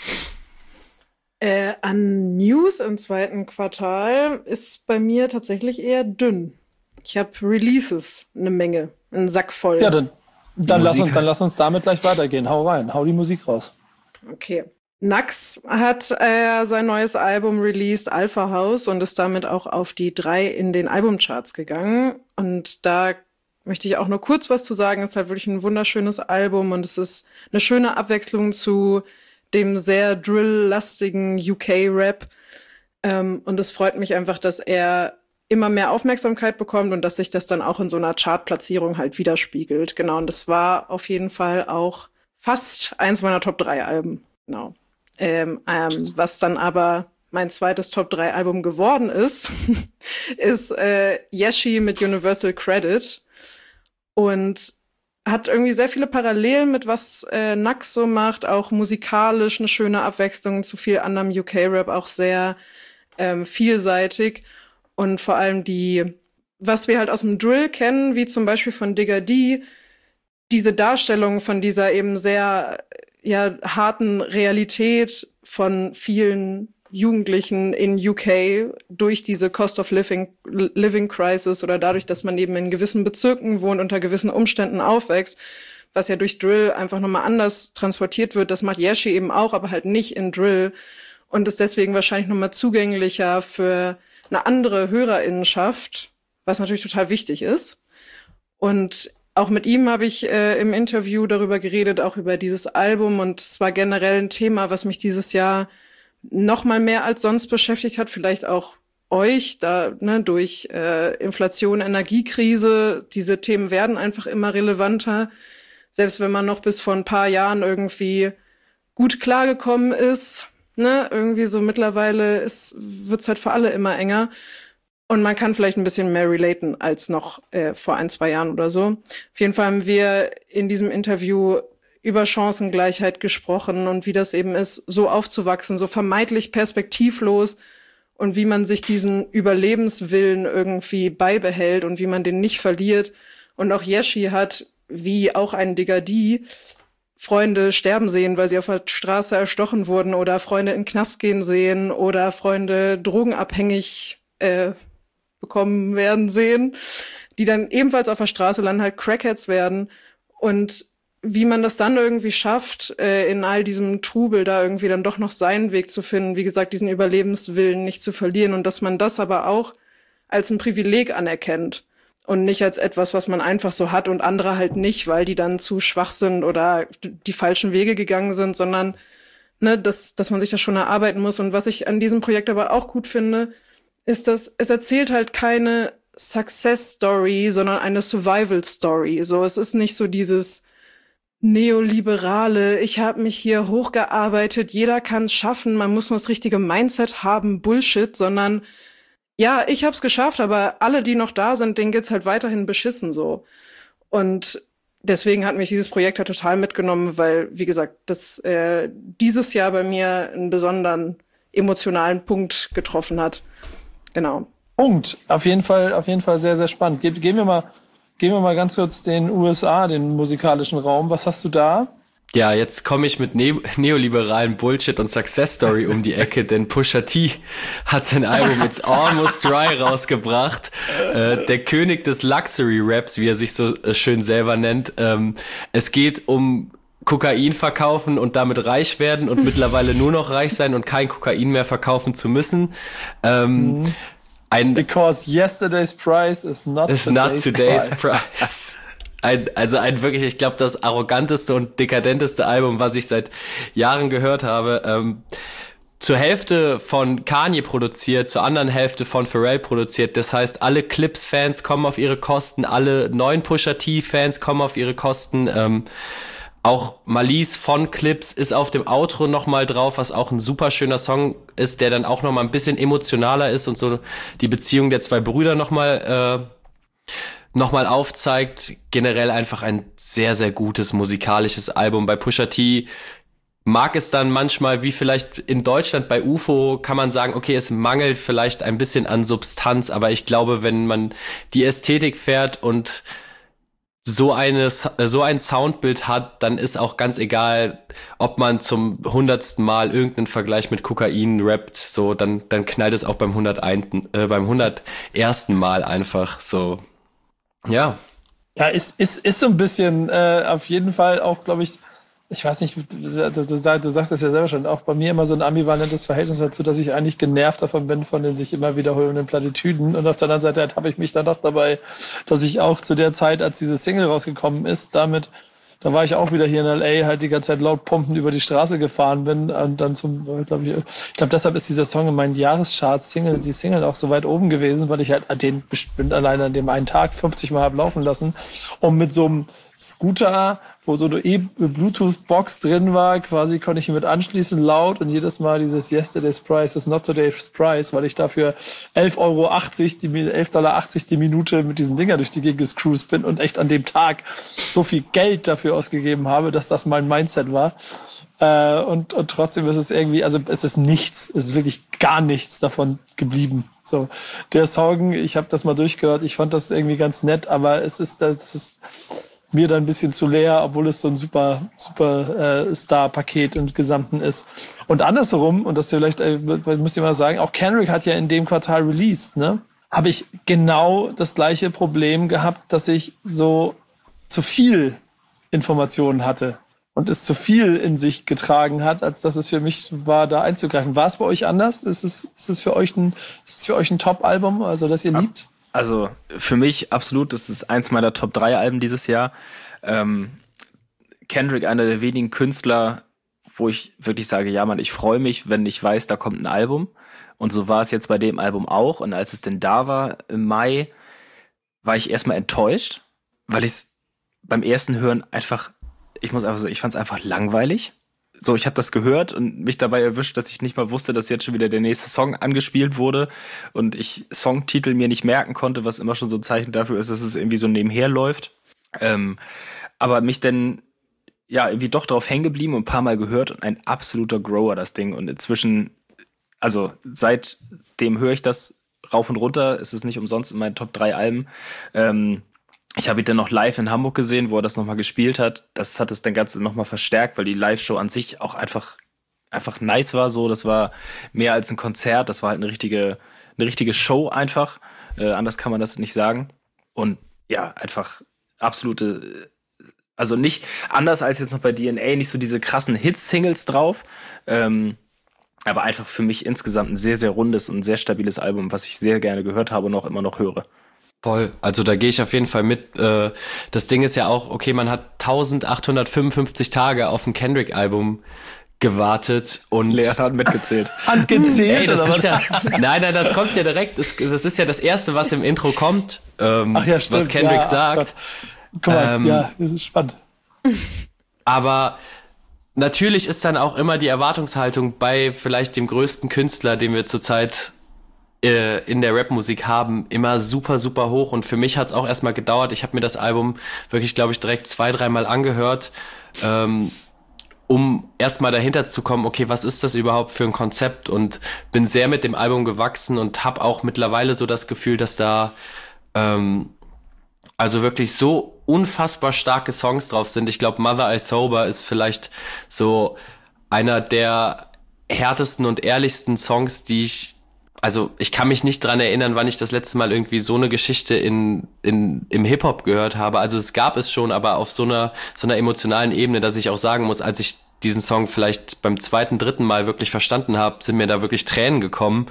Äh, an News im zweiten Quartal ist bei mir tatsächlich eher dünn. Ich habe Releases, eine Menge, einen Sack voll. Ja, dann, dann, lass Musik. uns, dann lass uns damit gleich weitergehen. Hau rein, hau die Musik raus. Okay. Nax hat äh, sein neues Album released, Alpha House, und ist damit auch auf die drei in den Albumcharts gegangen. Und da möchte ich auch nur kurz was zu sagen. Es ist halt wirklich ein wunderschönes Album und es ist eine schöne Abwechslung zu dem sehr drill-lastigen U K-Rap. Ähm, und es freut mich einfach, dass er immer mehr Aufmerksamkeit bekommt und dass sich das dann auch in so einer Chartplatzierung halt widerspiegelt. Genau, und das war auf jeden Fall auch fast eins meiner Top drei Alben. Genau. Ähm, ähm, was dann aber mein zweites Top drei Album geworden ist, ist äh, Yeshi mit Universal Credit. Und hat irgendwie sehr viele Parallelen mit was äh, Nax so macht, auch musikalisch eine schöne Abwechslung zu viel anderem U K-Rap, auch sehr ähm, vielseitig. Und vor allem die, was wir halt aus dem Drill kennen, wie zum Beispiel von Digga D, diese Darstellung von dieser eben sehr ja harten Realität von vielen Jugendlichen in U K durch diese Cost of Living, Living Crisis oder dadurch, dass man eben in gewissen Bezirken wohnt, unter gewissen Umständen aufwächst, was ja durch Drill einfach nochmal anders transportiert wird. Das macht Yeshi eben auch, aber halt nicht in Drill und ist deswegen wahrscheinlich nochmal zugänglicher für eine andere HörerInnenschaft, was natürlich total wichtig ist. Und auch mit ihm habe ich äh, im Interview darüber geredet, auch über dieses Album, und es war generell ein Thema, was mich dieses Jahr noch mal mehr als sonst beschäftigt hat, vielleicht auch euch, da ne, durch äh, Inflation, Energiekrise, diese Themen werden einfach immer relevanter. Selbst wenn man noch bis vor ein paar Jahren irgendwie gut klargekommen ist, ne, irgendwie so mittlerweile ist, wird's halt für alle immer enger. Und man kann vielleicht ein bisschen mehr relaten als noch äh, vor ein, zwei Jahren oder so. Auf jeden Fall haben wir in diesem Interview über Chancengleichheit gesprochen und wie das eben ist, so aufzuwachsen, so vermeintlich perspektivlos und wie man sich diesen Überlebenswillen irgendwie beibehält und wie man den nicht verliert. Und auch Yeshi hat, wie auch ein Digga D, Freunde sterben sehen, weil sie auf der Straße erstochen wurden oder Freunde in den Knast gehen sehen oder Freunde drogenabhängig äh, bekommen werden sehen, die dann ebenfalls auf der Straße landen, halt Crackheads werden. Und wie man das dann irgendwie schafft, äh, in all diesem Trubel da irgendwie dann doch noch seinen Weg zu finden, wie gesagt, diesen Überlebenswillen nicht zu verlieren und dass man das aber auch als ein Privileg anerkennt und nicht als etwas, was man einfach so hat und andere halt nicht, weil die dann zu schwach sind oder die falschen Wege gegangen sind, sondern ne, dass, dass man sich das schon erarbeiten muss. Und was ich an diesem Projekt aber auch gut finde, ist, dass es erzählt halt keine Success Story, sondern eine Survival Story. So, es ist nicht so dieses Neoliberale, ich habe mich hier hochgearbeitet, jeder kann es schaffen, man muss nur das richtige Mindset haben, Bullshit, sondern ja, ich hab's geschafft, aber alle, die noch da sind, denen geht's halt weiterhin beschissen so. Und deswegen hat mich dieses Projekt halt total mitgenommen, weil, wie gesagt, das äh, dieses Jahr bei mir einen besonderen emotionalen Punkt getroffen hat. Genau. Punkt. Auf jeden Fall, auf jeden Fall sehr, sehr spannend. Ge- gehen wir mal, gehen wir mal ganz kurz den U S A, den musikalischen Raum. Was hast du da? Ja, jetzt komme ich mit ne- neoliberalen Bullshit und Success Story um die Ecke, denn Pusha T hat sein Album It's Almost Dry rausgebracht. Äh, der König des Luxury Raps, wie er sich so äh, schön selber nennt. Ähm, es geht um Kokain verkaufen und damit reich werden und mittlerweile nur noch reich sein und kein Kokain mehr verkaufen zu müssen. Ähm, Mhm. ein Because yesterday's price is not is today's, not today's price. price. Ein, also ein wirklich, ich glaube, das arroganteste und dekadenteste Album, was ich seit Jahren gehört habe. Ähm, zur Hälfte von Kanye produziert, zur anderen Hälfte von Pharrell produziert. Das heißt, alle Clips-Fans kommen auf ihre Kosten, alle neuen Pusha T-Fans kommen auf ihre Kosten. Ähm, auch Malice von Clips ist auf dem Outro nochmal drauf, was auch ein super schöner Song ist, der dann auch nochmal ein bisschen emotionaler ist und so die Beziehung der zwei Brüder nochmal äh, nochmal aufzeigt. Generell einfach ein sehr, sehr gutes musikalisches Album. Bei Pusha T mag es dann manchmal, wie vielleicht in Deutschland bei U F O, kann man sagen, okay, es mangelt vielleicht ein bisschen an Substanz, aber ich glaube, wenn man die Ästhetik fährt und so eine so ein Soundbild hat, dann ist auch ganz egal, ob man zum hundertsten Mal irgendeinen Vergleich mit Kokain rappt, so, dann, dann knallt es auch beim hunderteins, äh, beim hundertersten Mal einfach so. Ja. Ja, ist, ist, ist so ein bisschen äh, auf jeden Fall auch, glaube ich, ich weiß nicht, du, du, du sagst das ja selber schon, auch bei mir immer so ein ambivalentes Verhältnis dazu, dass ich eigentlich genervt davon bin, von den sich immer wiederholenden Plattitüden. Und auf der anderen Seite habe ich mich dann doch dabei, dass ich auch zu der Zeit, als diese Single rausgekommen ist, damit, da war ich auch wieder hier in L A, halt die ganze Zeit laut pumpend über die Straße gefahren bin und dann zum, glaube ich, ich glaube, deshalb ist dieser Song in meinen Jahrescharts, Single, die Single auch so weit oben gewesen, weil ich halt den bestimmt alleine an dem einen Tag fünfzig Mal hab laufen lassen, um mit so einem Scooter, wo so eine E-Bluetooth-Box drin war, quasi konnte ich ihn mit anschließen, laut, und jedes Mal dieses Yesterday's Price is not today's price, weil ich dafür elf Euro achtzig, die, elf Dollar achtzig die Minute mit diesen Dinger durch die Gegend gescruised bin und echt an dem Tag so viel Geld dafür ausgegeben habe, dass das mein Mindset war. Äh, und, und trotzdem ist es irgendwie, also es ist nichts, es ist wirklich gar nichts davon geblieben. So, der Song, ich habe das mal durchgehört, ich fand das irgendwie ganz nett, aber es ist, das ist mir dann ein bisschen zu leer, obwohl es so ein super, super äh, Star-Paket im Gesamten ist. Und andersherum, und das vielleicht, äh, müsst ihr mal sagen, auch Kendrick hat ja in dem Quartal released, ne? Habe ich genau das gleiche Problem gehabt, dass ich so zu viel Informationen hatte und es zu viel in sich getragen hat, als dass es für mich war, da einzugreifen. War es bei euch anders? Ist es, ist es für euch ein, ist es für euch ein Top-Album, also das ihr liebt? Also für mich absolut, das ist eins meiner Top drei Alben dieses Jahr. Ähm, Kendrick, einer der wenigen Künstler, wo ich wirklich sage, ja Mann, ich freue mich, wenn ich weiß, da kommt ein Album. Und so war es jetzt bei dem Album auch. Und als es denn da war im Mai, war ich erstmal enttäuscht, weil ich es beim ersten Hören einfach, ich muss einfach so, ich fand es einfach langweilig. So, ich habe das gehört und mich dabei erwischt, dass ich nicht mal wusste, dass jetzt schon wieder der nächste Song angespielt wurde und ich Songtitel mir nicht merken konnte, was immer schon so ein Zeichen dafür ist, dass es irgendwie so nebenher läuft. Ähm, aber mich denn ja, irgendwie doch drauf hängen geblieben und ein paar Mal gehört und ein absoluter Grower, das Ding. Und inzwischen, also seitdem höre ich das rauf und runter, ist es nicht umsonst in meinen Top drei Alben. Ähm, ich habe ihn dann noch live in Hamburg gesehen, wo er das nochmal gespielt hat. Das hat es dann Ganze nochmal verstärkt, weil die Live-Show an sich auch einfach, einfach nice war. So, das war mehr als ein Konzert, das war halt eine richtige, eine richtige Show einfach. Äh, anders kann man das nicht sagen. Und ja, einfach absolute... Also nicht anders als jetzt noch bei D N A, nicht so diese krassen Hit-Singles drauf, ähm, aber einfach für mich insgesamt ein sehr, sehr rundes und sehr stabiles Album, was ich sehr gerne gehört habe und auch immer noch höre. Voll, also da gehe ich auf jeden Fall mit. Äh, das Ding ist ja auch, okay, man hat eintausendachthundertfünfundfünfzig Tage auf ein Kendrick-Album gewartet und... Lea hat mitgezählt. Handgezählt? Ey, das oder ist ja, nein, nein, das kommt ja direkt, das, das ist ja das Erste, was im Intro kommt, ähm, Ach ja, stimmt. was Kendrick ja, sagt. Guck mal, Ähm, ja, das ist spannend. Aber natürlich ist dann auch immer die Erwartungshaltung bei vielleicht dem größten Künstler, den wir zurzeit äh, in der Rapmusik haben, immer super, super hoch. Und für mich hat es auch erstmal gedauert. Ich habe mir das Album wirklich, glaube ich, direkt zwei, dreimal angehört, ähm, um erstmal dahinter zu kommen, okay, was ist das überhaupt für ein Konzept? Und bin sehr mit dem Album gewachsen und habe auch mittlerweile so das Gefühl, dass da ähm, also wirklich so unfassbar starke Songs drauf sind. Ich glaube, Mother I Sober ist vielleicht so einer der härtesten und ehrlichsten Songs, die ich, also ich kann mich nicht dran erinnern, wann ich das letzte Mal irgendwie so eine Geschichte in, in, im Hip-Hop gehört habe. Also es gab es schon, aber auf so einer, so einer emotionalen Ebene, dass ich auch sagen muss, als ich diesen Song vielleicht beim zweiten, dritten Mal wirklich verstanden habe, sind mir da wirklich Tränen gekommen.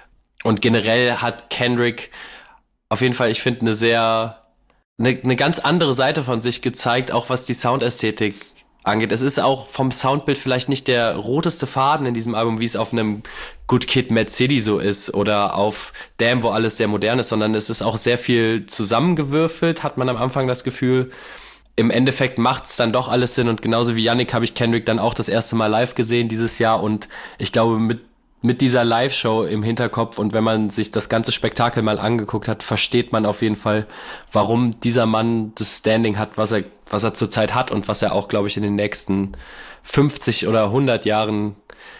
Und generell hat Kendrick auf jeden Fall, ich finde, eine sehr... Eine, eine ganz andere Seite von sich gezeigt, auch was die Soundästhetik angeht. Es ist auch vom Soundbild vielleicht nicht der roteste Faden in diesem Album, wie es auf einem Good Kid, Mad City so ist oder auf Damn, wo alles sehr modern ist, sondern es ist auch sehr viel zusammengewürfelt, hat man am Anfang das Gefühl. Im Endeffekt macht's dann doch alles Sinn und genauso wie Yannick habe ich Kendrick dann auch das erste Mal live gesehen dieses Jahr und ich glaube, mit mit dieser Live-Show im Hinterkopf und wenn man sich das ganze Spektakel mal angeguckt hat, versteht man auf jeden Fall, warum dieser Mann das Standing hat, was er, was er zurzeit hat und was er auch, glaube ich, in den nächsten fünfzig oder hundert Jahren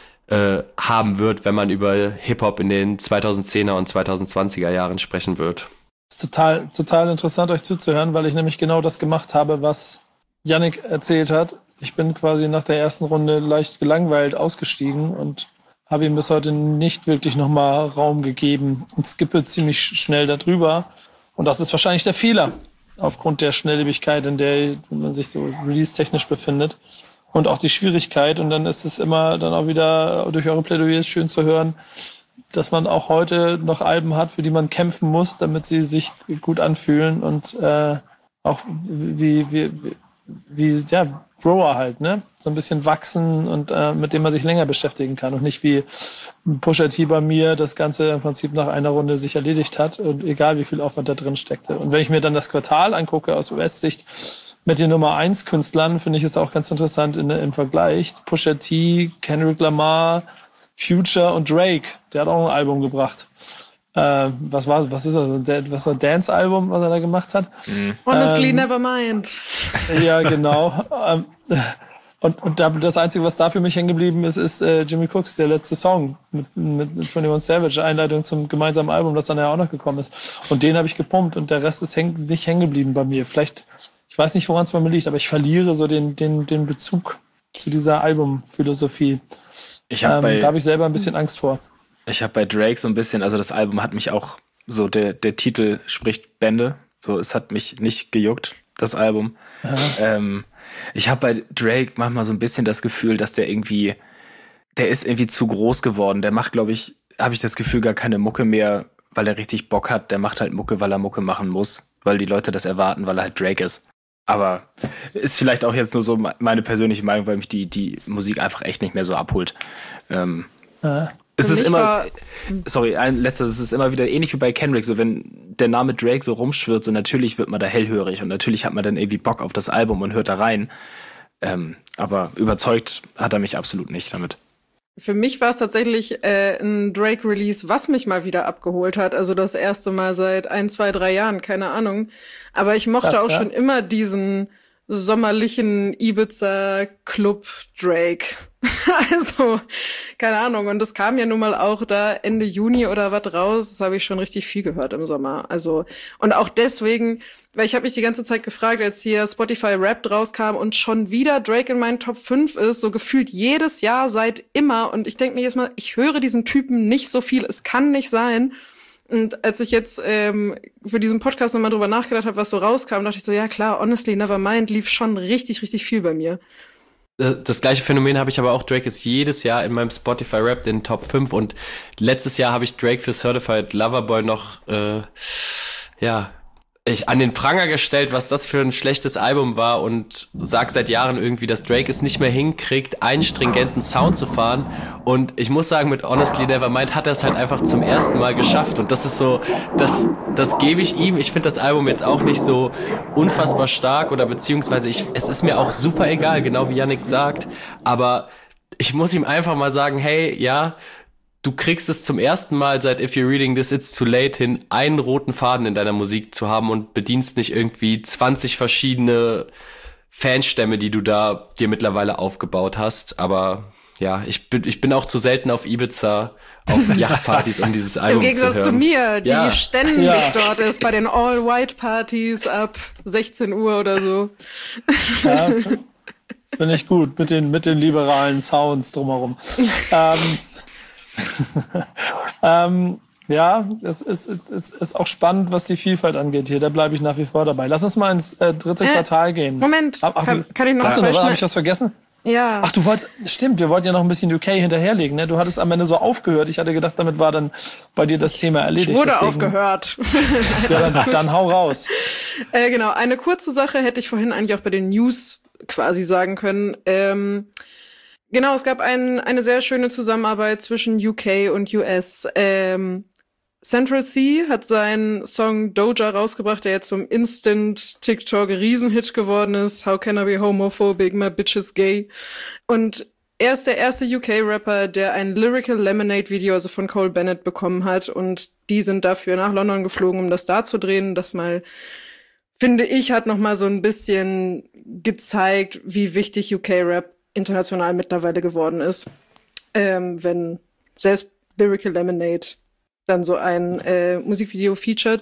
äh, haben wird, wenn man über Hip-Hop in den zweitausendzehner und zweitausendzwanziger Jahren sprechen wird. Es ist total, total interessant, euch zuzuhören, weil ich nämlich genau das gemacht habe, was Yannick erzählt hat. Ich bin quasi nach der ersten Runde leicht gelangweilt ausgestiegen und habe ihm bis heute nicht wirklich nochmal Raum gegeben und skippe ziemlich schnell darüber. Und das ist wahrscheinlich der Fehler, aufgrund der Schnelllebigkeit, in der man sich so release-technisch befindet. Und auch die Schwierigkeit. Und dann ist es immer dann auch wieder durch eure Plädoyers schön zu hören, dass man auch heute noch Alben hat, für die man kämpfen muss, damit sie sich gut anfühlen und äh, auch wie, wie, wie, wie ja, Grower halt, ne? So ein bisschen wachsen und äh, mit dem man sich länger beschäftigen kann und nicht wie Pusha T bei mir das Ganze im Prinzip nach einer Runde sich erledigt hat und egal wie viel Aufwand da drin steckte. Und wenn ich mir dann das Quartal angucke aus U S-Sicht mit den Nummer eins Künstlern, finde ich es auch ganz interessant in, im Vergleich. Pusha T, Kendrick Lamar, Future und Drake, der hat auch ein Album gebracht. Äh, was war, was ist das? Was war ein Dance-Album, was er da gemacht hat? Mhm. Honestly, ähm, never mind. Ja, genau. ähm, und und da, das Einzige, was da für mich hängen geblieben ist, ist äh, Jimmy Cooks, der letzte Song mit, mit einundzwanzig Savage, Einleitung zum gemeinsamen Album, das dann ja auch noch gekommen ist. Und den habe ich gepumpt und der Rest ist häng, nicht hängen geblieben bei mir. Vielleicht, ich weiß nicht, woran es bei mir liegt, aber ich verliere so den, den, den Bezug zu dieser Albumphilosophie. Ich hab ähm, bei, da habe ich selber ein bisschen Angst vor. Ich habe bei Drake so ein bisschen, also das Album hat mich auch so, der, der Titel spricht Bände. So, es hat mich nicht gejuckt, das Album. Ähm, ich habe bei Drake manchmal so ein bisschen das Gefühl, dass der irgendwie, der ist irgendwie zu groß geworden. Der macht, glaube ich, habe ich das Gefühl, gar keine Mucke mehr, weil er richtig Bock hat. Der macht halt Mucke, weil er Mucke machen muss, weil die Leute das erwarten, weil er halt Drake ist. Aber ist vielleicht auch jetzt nur so meine persönliche Meinung, weil mich die, die Musik einfach echt nicht mehr so abholt. Ähm, äh. Es ist immer, sorry, ein letzter, es ist immer wieder ähnlich wie bei Kendrick, so wenn der Name Drake so rumschwirrt, so natürlich wird man da hellhörig und natürlich hat man dann irgendwie Bock auf das Album und hört da rein. Ähm, aber überzeugt hat er mich absolut nicht damit. Für mich war es tatsächlich äh, ein Drake-Release, was mich mal wieder abgeholt hat. Also das erste Mal seit ein, zwei, drei Jahren, keine Ahnung. Aber ich mochte Krass, auch ja? schon immer diesen sommerlichen Ibiza-Club Drake. Also, keine Ahnung. Und das kam ja nun mal auch da Ende Juni oder was raus. Das habe ich schon richtig viel gehört im Sommer. Also, und auch deswegen, weil ich habe mich die ganze Zeit gefragt, als hier Spotify Wrapped rauskam und schon wieder Drake in meinen Top fünf ist, so gefühlt jedes Jahr seit immer. Und ich denke mir jetzt mal, ich höre diesen Typen nicht so viel. Es kann nicht sein. Und als ich jetzt ähm, für diesen Podcast nochmal drüber nachgedacht habe, was so rauskam, dachte ich so, ja klar, Honestly Nevermind lief schon richtig, richtig viel bei mir. Das gleiche Phänomen habe ich aber auch. Drake ist jedes Jahr in meinem Spotify Rap in den Top fünf und letztes Jahr habe ich Drake für Certified Lover Boy noch äh, ja ich an den Pranger gestellt, was das für ein schlechtes Album war und sag seit Jahren irgendwie, dass Drake es nicht mehr hinkriegt, einen stringenten Sound zu fahren. Und ich muss sagen, mit Honestly Nevermind hat er es halt einfach zum ersten Mal geschafft. Und das ist so, das, das gebe ich ihm. Ich finde das Album jetzt auch nicht so unfassbar stark oder beziehungsweise ich, es ist mir auch super egal, genau wie Yannick sagt. Aber ich muss ihm einfach mal sagen, hey, ja, du kriegst es zum ersten Mal seit If You're Reading This, It's Too Late hin, einen roten Faden in deiner Musik zu haben und bedienst nicht irgendwie zwanzig verschiedene Fanstämme, die du da dir mittlerweile aufgebaut hast. Aber ja, ich bin, ich bin auch zu selten auf Ibiza, auf Yachtpartys, um dieses Album zu hören. Im Gegensatz zu mir, die ja. ständig Ja. dort ist, bei den All-White-Partys ab sechzehn Uhr oder so. Ja, finde ich gut, mit den, mit den liberalen Sounds drumherum. ähm, ähm, ja, es ist, es ist, ist auch spannend, was die Vielfalt angeht hier. Da bleibe ich nach wie vor dabei. Lass uns mal ins äh, dritte Äh, Quartal gehen. Moment, Ach, ach, kann, kann ich noch Achso, zwei habe schnell- ich was vergessen? Ja. Ach, du wolltest, stimmt, wir wollten ja noch ein bisschen U K hinterherlegen, ne? Du hattest am Ende so aufgehört. Ich hatte gedacht, damit war dann bei dir das Thema erledigt. Ich wurde Deswegen, aufgehört. Ja, dann, dann hau raus. Äh, genau, eine kurze Sache hätte ich vorhin eigentlich auch bei den News quasi sagen können. Ähm, genau, es gab ein, eine sehr schöne Zusammenarbeit zwischen U K und U S. Ähm, Central C hat seinen Song Doja rausgebracht, der jetzt zum Instant-TikTok-Riesenhit geworden ist. How can I be homophobic? My bitch is gay. Und er ist der erste U K-Rapper, der ein Lyrical Lemonade-Video, also von Cole Bennett, bekommen hat. Und die sind dafür nach London geflogen, um das da zu drehen. Das mal, finde ich, hat noch mal so ein bisschen gezeigt, wie wichtig U K-Rap international mittlerweile geworden ist. Ähm, wenn selbst Lyrical Lemonade dann so ein äh, Musikvideo featured.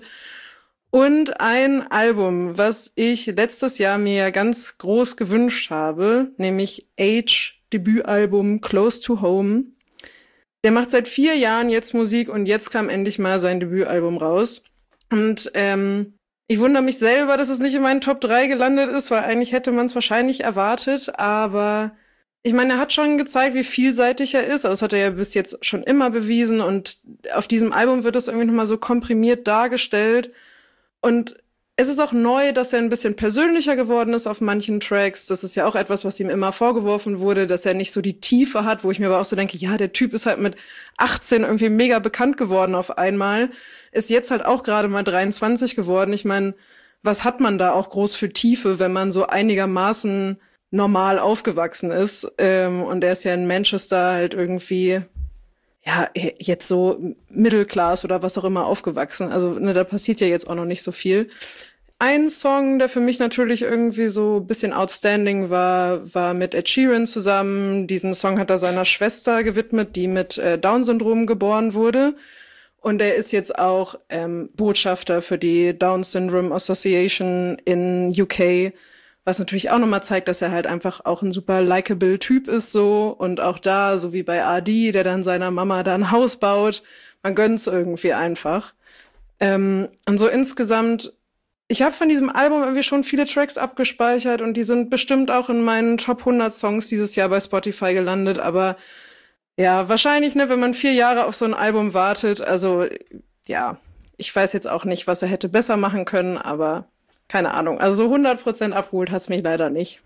Und ein Album, was ich letztes Jahr mir ganz groß gewünscht habe, nämlich Age Debütalbum Close to Home. Der macht seit vier Jahren jetzt Musik und jetzt kam endlich mal sein Debütalbum raus. Und ähm, ich wundere mich selber, dass es nicht in meinen Top drei gelandet ist, weil eigentlich hätte man es wahrscheinlich erwartet, aber ich meine, er hat schon gezeigt, wie vielseitig er ist, aber das hat er ja bis jetzt schon immer bewiesen und auf diesem Album wird es irgendwie nochmal so komprimiert dargestellt und es ist auch neu, dass er ein bisschen persönlicher geworden ist auf manchen Tracks. Das ist ja auch etwas, was ihm immer vorgeworfen wurde, dass er nicht so die Tiefe hat, wo ich mir aber auch so denke, ja, der Typ ist halt mit achtzehn irgendwie mega bekannt geworden auf einmal, ist jetzt halt auch gerade mal dreiundzwanzig geworden. Ich meine, was hat man da auch groß für Tiefe, wenn man so einigermaßen normal aufgewachsen ist. Ähm, und er ist ja in Manchester halt irgendwie, ja, jetzt so Middle Class oder was auch immer aufgewachsen. Also ne, da passiert ja jetzt auch noch nicht so viel. Ein Song, der für mich natürlich irgendwie so ein bisschen outstanding war, war mit Ed Sheeran zusammen. Diesen Song hat er seiner Schwester gewidmet, die mit äh, Down-Syndrom geboren wurde. Und er ist jetzt auch ähm, Botschafter für die Down Syndrome Association in U K, was natürlich auch nochmal zeigt, dass er halt einfach auch ein super likable Typ ist so. Und auch da, so wie bei R D, der dann seiner Mama da ein Haus baut, man gönnt's irgendwie einfach. Ähm, und so insgesamt, ich habe von diesem Album irgendwie schon viele Tracks abgespeichert und die sind bestimmt auch in meinen Top hundert Songs dieses Jahr bei Spotify gelandet. Aber ja, wahrscheinlich, ne, wenn man vier Jahre auf so ein Album wartet, also ja, ich weiß jetzt auch nicht, was er hätte besser machen können, aber keine Ahnung. Also so hundert Prozent abgeholt hat's mich leider nicht.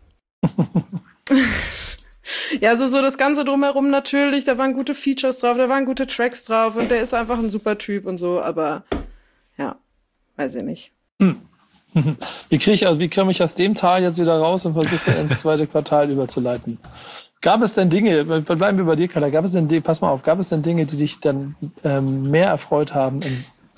Ja, also so das Ganze drumherum natürlich, da waren gute Features drauf, da waren gute Tracks drauf und der ist einfach ein super Typ und so, aber ja, weiß ich nicht. Hm. Wie kriege ich, also wie komme ich aus dem Tal jetzt wieder raus und versuche ins zweite Quartal überzuleiten? Gab es denn Dinge, bleiben wir bei dir, Carla, gab es denn, pass mal auf, gab es denn Dinge, die dich dann ähm, mehr erfreut haben im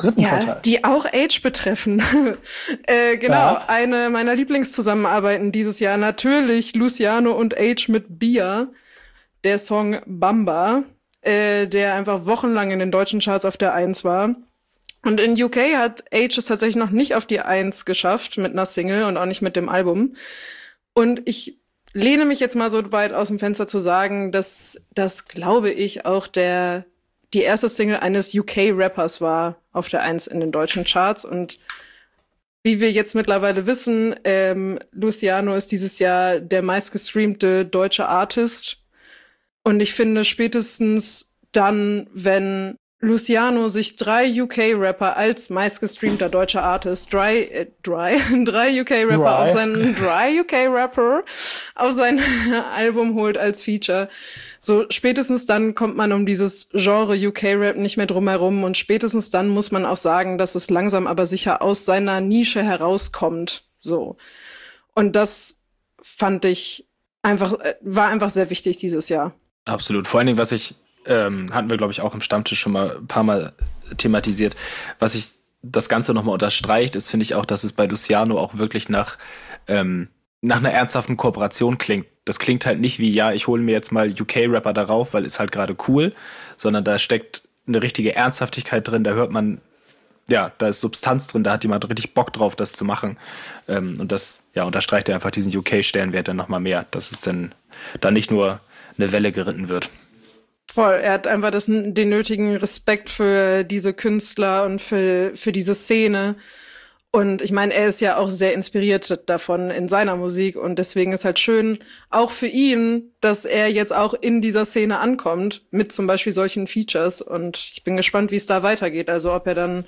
dritten ja, Quartal. Die auch Age betreffen. äh, genau, Ja. eine meiner Lieblingszusammenarbeiten dieses Jahr. Natürlich Luciano und Age mit Bia. Der Song Bamba, äh, der einfach wochenlang in den deutschen Charts auf der Eins war. Und in U K hat Age es tatsächlich noch nicht auf die Eins geschafft mit einer Single und auch nicht mit dem Album. Und ich lehne mich jetzt mal so weit aus dem Fenster zu sagen, dass das, glaube ich, auch der die erste Single eines U K-Rappers war auf der Eins in den deutschen Charts. Und wie wir jetzt mittlerweile wissen, ähm, Luciano ist dieses Jahr der meistgestreamte deutsche Artist. Und ich finde spätestens dann, wenn Luciano sich drei U K-Rapper als meistgestreamter deutscher Artist, dry, äh, dry, drei U K-Rapper auf seinen, dry U K-Rapper auf sein Album holt als Feature, so spätestens dann kommt man um dieses Genre U K-Rap nicht mehr drum herum und spätestens dann muss man auch sagen, dass es langsam aber sicher aus seiner Nische herauskommt, so. Und das fand ich einfach, war einfach sehr wichtig dieses Jahr. Absolut. Vor allen Dingen, was ich, ähm, hatten wir, glaube ich, auch im Stammtisch schon mal ein paar Mal thematisiert, was ich das Ganze nochmal unterstreicht, ist, finde ich auch, dass es bei Luciano auch wirklich nach, ähm, nach einer ernsthaften Kooperation klingt. Das klingt halt nicht wie, ja, ich hole mir jetzt mal U K-Rapper darauf, weil ist halt gerade cool, sondern da steckt eine richtige Ernsthaftigkeit drin, da hört man, ja, da ist Substanz drin, da hat jemand richtig Bock drauf, das zu machen. Ähm, und das, ja, unterstreicht er einfach diesen U K-Stellenwert dann nochmal mehr, dass es dann da nicht nur eine Welle geritten wird. Voll, er hat einfach das, den nötigen Respekt für diese Künstler und für, für diese Szene. Und ich meine, er ist ja auch sehr inspiriert davon in seiner Musik und deswegen ist halt schön, auch für ihn, dass er jetzt auch in dieser Szene ankommt, mit zum Beispiel solchen Features. Und ich bin gespannt, wie es da weitergeht. Also ob er dann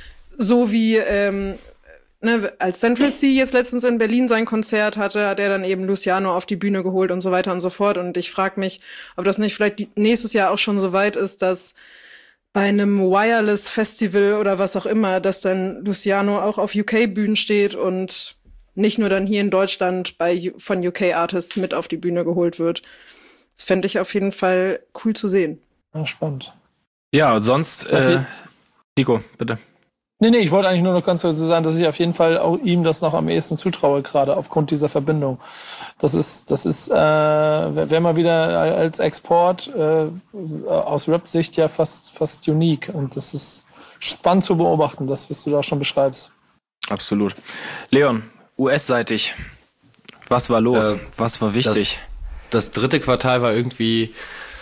so wie ähm, ne, als Central C jetzt letztens in Berlin sein Konzert hatte, hat er dann eben Luciano auf die Bühne geholt und so weiter und so fort. Und ich frage mich, ob das nicht vielleicht nächstes Jahr auch schon so weit ist, dass bei einem Wireless-Festival oder was auch immer, dass dann Luciano auch auf U K-Bühnen steht und nicht nur dann hier in Deutschland bei von U K-Artists mit auf die Bühne geholt wird. Das fände ich auf jeden Fall cool zu sehen. Ja, spannend. Ja, und sonst, äh, Nico, bitte. Nee, nee, ich wollte eigentlich nur noch ganz kurz sagen, dass ich auf jeden Fall auch ihm das noch am ehesten zutraue, gerade aufgrund dieser Verbindung. Das ist, das ist, äh, wäre mal wieder als Export äh, aus Rap-Sicht ja fast, fast unique. Und das ist spannend zu beobachten, das, was du da schon beschreibst. Absolut. Leon, U S-seitig, was war los? Äh, was war wichtig? Das, das dritte Quartal war irgendwie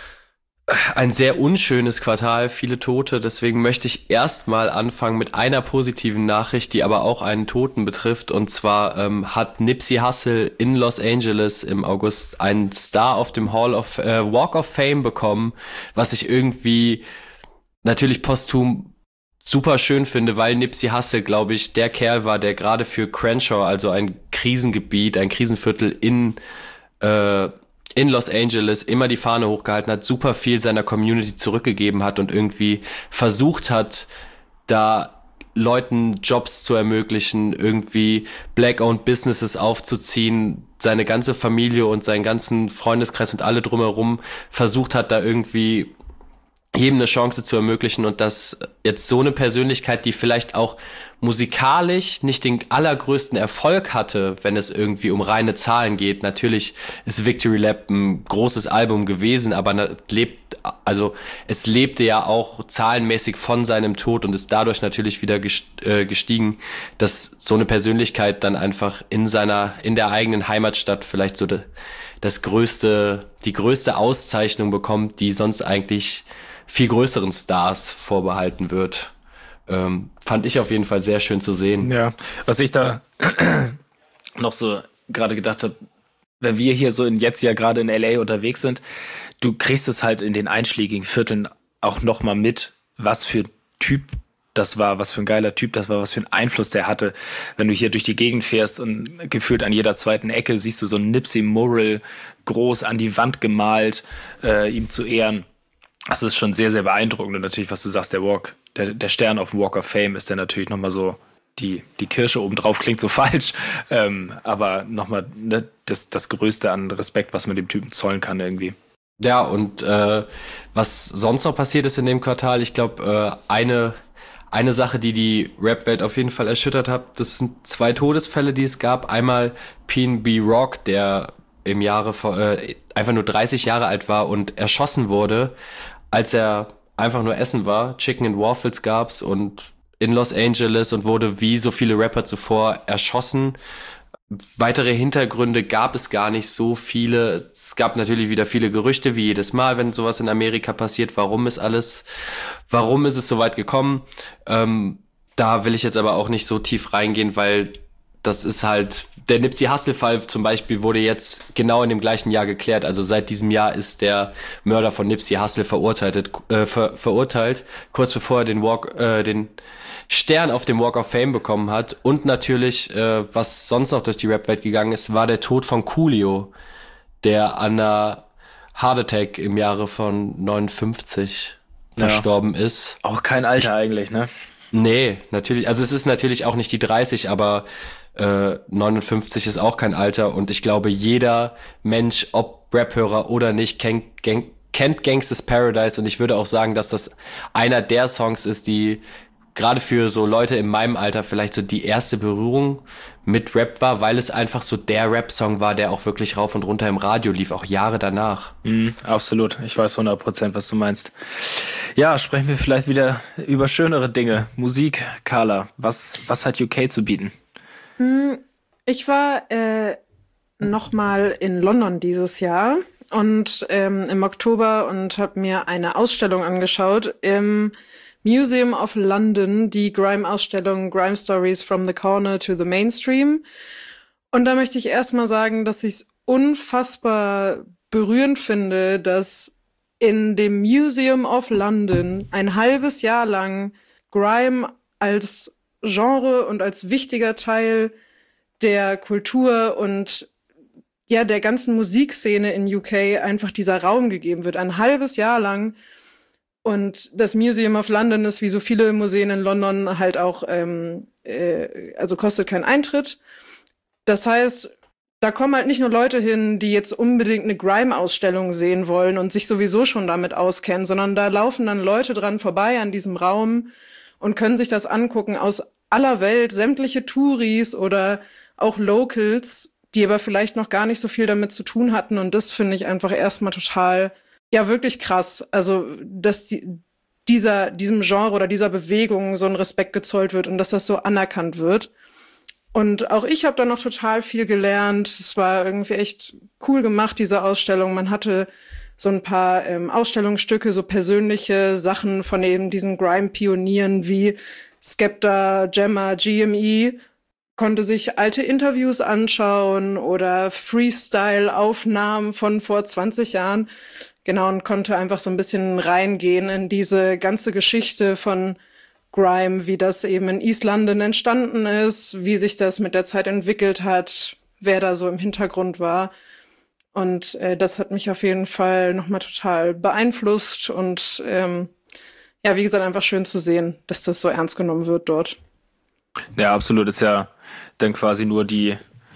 ein sehr unschönes Quartal, viele Tote. Deswegen möchte ich erstmal anfangen mit einer positiven Nachricht, die aber auch einen Toten betrifft. Und zwar ähm, hat Nipsey Hussle in Los Angeles im August einen Star auf dem Hall of äh, Walk of Fame bekommen, was ich irgendwie natürlich posthum super schön finde, weil Nipsey Hussle, glaube ich, der Kerl war, der gerade für Crenshaw, also ein Krisengebiet, ein Krisenviertel in äh, in Los Angeles immer die Fahne hochgehalten hat, super viel seiner Community zurückgegeben hat und irgendwie versucht hat, da Leuten Jobs zu ermöglichen, irgendwie Black-owned Businesses aufzuziehen, seine ganze Familie und seinen ganzen Freundeskreis und alle drumherum versucht hat, da irgendwie jedem eine Chance zu ermöglichen und dass jetzt so eine Persönlichkeit, die vielleicht auch musikalisch nicht den allergrößten Erfolg hatte, wenn es irgendwie um reine Zahlen geht. Natürlich ist Victory Lap ein großes Album gewesen, aber lebt, also es lebte ja auch zahlenmäßig von seinem Tod und ist dadurch natürlich wieder gestiegen, dass so eine Persönlichkeit dann einfach in seiner, in der eigenen Heimatstadt vielleicht so das größte, die größte Auszeichnung bekommt, die sonst eigentlich viel größeren Stars vorbehalten wird. Ähm, fand ich auf jeden Fall sehr schön zu sehen. Ja, was ich da noch so gerade gedacht habe, wenn wir hier so in jetzt ja gerade in L A unterwegs sind, du kriegst es halt in den einschlägigen Vierteln auch noch mal mit, was für Typ das war, was für ein geiler Typ das war, was für einen Einfluss der hatte. Wenn du hier durch die Gegend fährst und gefühlt an jeder zweiten Ecke siehst du so ein Nipsey Mural groß an die Wand gemalt, äh, ihm zu ehren. Das ist schon sehr, sehr beeindruckend. Und natürlich, was du sagst, der Walk, der, der Stern auf dem Walk of Fame ist dann natürlich nochmal so, die, die Kirsche obendrauf klingt so falsch, ähm, aber nochmal ne, das, das Größte an Respekt, was man dem Typen zollen kann irgendwie. Ja, und äh, was sonst noch passiert ist in dem Quartal, ich glaube, äh, eine, eine Sache, die die Rap-Welt auf jeden Fall erschüttert hat, das sind zwei Todesfälle, die es gab. Einmal P N B Rock, der im Jahre vor, äh, einfach nur dreißig Jahre alt war und erschossen wurde, als er einfach nur essen war. Chicken and Waffles gab's und in Los Angeles und wurde wie so viele Rapper zuvor erschossen. Weitere Hintergründe gab es gar nicht so viele. Es gab natürlich wieder viele Gerüchte, wie jedes Mal, wenn sowas in Amerika passiert. Warum ist alles, warum ist es so weit gekommen? Ähm, da will ich jetzt aber auch nicht so tief reingehen, weil das ist halt, der Nipsey Hussle-Fall zum Beispiel wurde jetzt genau in dem gleichen Jahr geklärt. Also seit diesem Jahr ist der Mörder von Nipsey Hussle verurteilt, äh, ver, verurteilt, kurz bevor er den Walk, äh, den Stern auf dem Walk of Fame bekommen hat. Und natürlich, äh, was sonst noch durch die Rap-Welt gegangen ist, war der Tod von Coolio, der an einer Heart Attack im Jahre von neunundfünfzig ja. verstorben ist. Auch kein Alter eigentlich, ne? Nee, natürlich, also es ist natürlich auch nicht die dreißig, aber äh, neunundfünfzig ist auch kein Alter und ich glaube, jeder Mensch, ob Rap-Hörer oder nicht, kennt, kennt, kennt Gangsta's Paradise und ich würde auch sagen, dass das einer der Songs ist, die gerade für so Leute in meinem Alter vielleicht so die erste Berührung mit Rap war, weil es einfach so der Rap-Song war, der auch wirklich rauf und runter im Radio lief, auch Jahre danach. Mhm, absolut, ich weiß hundert Prozent, was du meinst. Ja, sprechen wir vielleicht wieder über schönere Dinge. Musik, Carla, was, was hat U K zu bieten? Ich war äh, nochmal in London dieses Jahr und ähm, im Oktober und habe mir eine Ausstellung angeschaut im Museum of London, die Grime-Ausstellung Grime Stories from the Corner to the Mainstream. Und da möchte ich erstmal sagen, dass ich es unfassbar berührend finde, dass in dem Museum of London ein halbes Jahr lang Grime als Genre und als wichtiger Teil der Kultur und ja der ganzen Musikszene in U K einfach dieser Raum gegeben wird. Ein halbes Jahr lang. Und das Museum of London ist wie so viele Museen in London halt auch, ähm, äh, also kostet keinen Eintritt. Das heißt, da kommen halt nicht nur Leute hin, die jetzt unbedingt eine Grime-Ausstellung sehen wollen und sich sowieso schon damit auskennen, sondern da laufen dann Leute dran vorbei an diesem Raum und können sich das angucken aus aller Welt, sämtliche Touris oder auch Locals, die aber vielleicht noch gar nicht so viel damit zu tun hatten. Und das finde ich einfach erstmal total, ja, wirklich krass. Also, dass die, dieser, diesem Genre oder dieser Bewegung so ein Respekt gezollt wird und dass das so anerkannt wird. Und auch ich habe da noch total viel gelernt. Es war irgendwie echt cool gemacht, diese Ausstellung. Man hatte so ein paar ähm, Ausstellungsstücke, so persönliche Sachen von eben diesen Grime-Pionieren wie Skepta, Gemma, G M E, konnte sich alte Interviews anschauen oder Freestyle-Aufnahmen von vor zwanzig Jahren. Genau, und konnte einfach so ein bisschen reingehen in diese ganze Geschichte von Grime, wie das eben in East London entstanden ist, wie sich das mit der Zeit entwickelt hat, wer da so im Hintergrund war. Und äh, das hat mich auf jeden Fall nochmal total beeinflusst und ähm, ja, wie gesagt, einfach schön zu sehen, dass das so ernst genommen wird dort. Ja, absolut. Ist ja dann quasi nur die,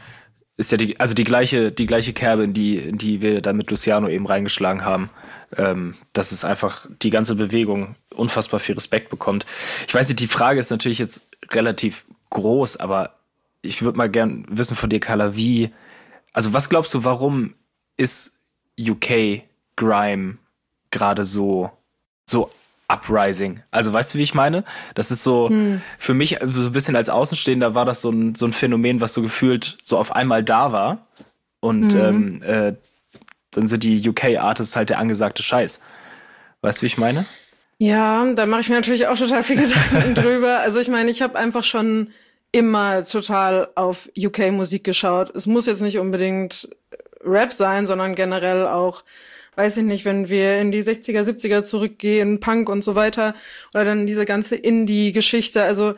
ist ja die, also die gleiche, die gleiche Kerbe, in die, in die wir da mit Luciano eben reingeschlagen haben. Ähm, dass es einfach die ganze Bewegung unfassbar viel Respekt bekommt. Ich weiß nicht, die Frage ist natürlich jetzt relativ groß, aber ich würde mal gern wissen von dir, Carla, wie, also was glaubst du, warum ist U K Grime gerade so, so uprising? Also weißt du, wie ich meine? Das ist so, hm. für mich so ein bisschen als Außenstehender war das so ein, so ein Phänomen, was so gefühlt so auf einmal da war. Und hm. ähm, äh, dann sind die U K-Artists halt der angesagte Scheiß. Weißt du, wie ich meine? Ja, da mache ich mir natürlich auch total viel Gedanken drüber. Also ich meine, ich habe einfach schon immer total auf U K-Musik geschaut. Es muss jetzt nicht unbedingt Rap sein, sondern generell auch, weiß ich nicht, wenn wir in die sechziger, siebziger zurückgehen, Punk und so weiter, oder dann diese ganze Indie-Geschichte. Also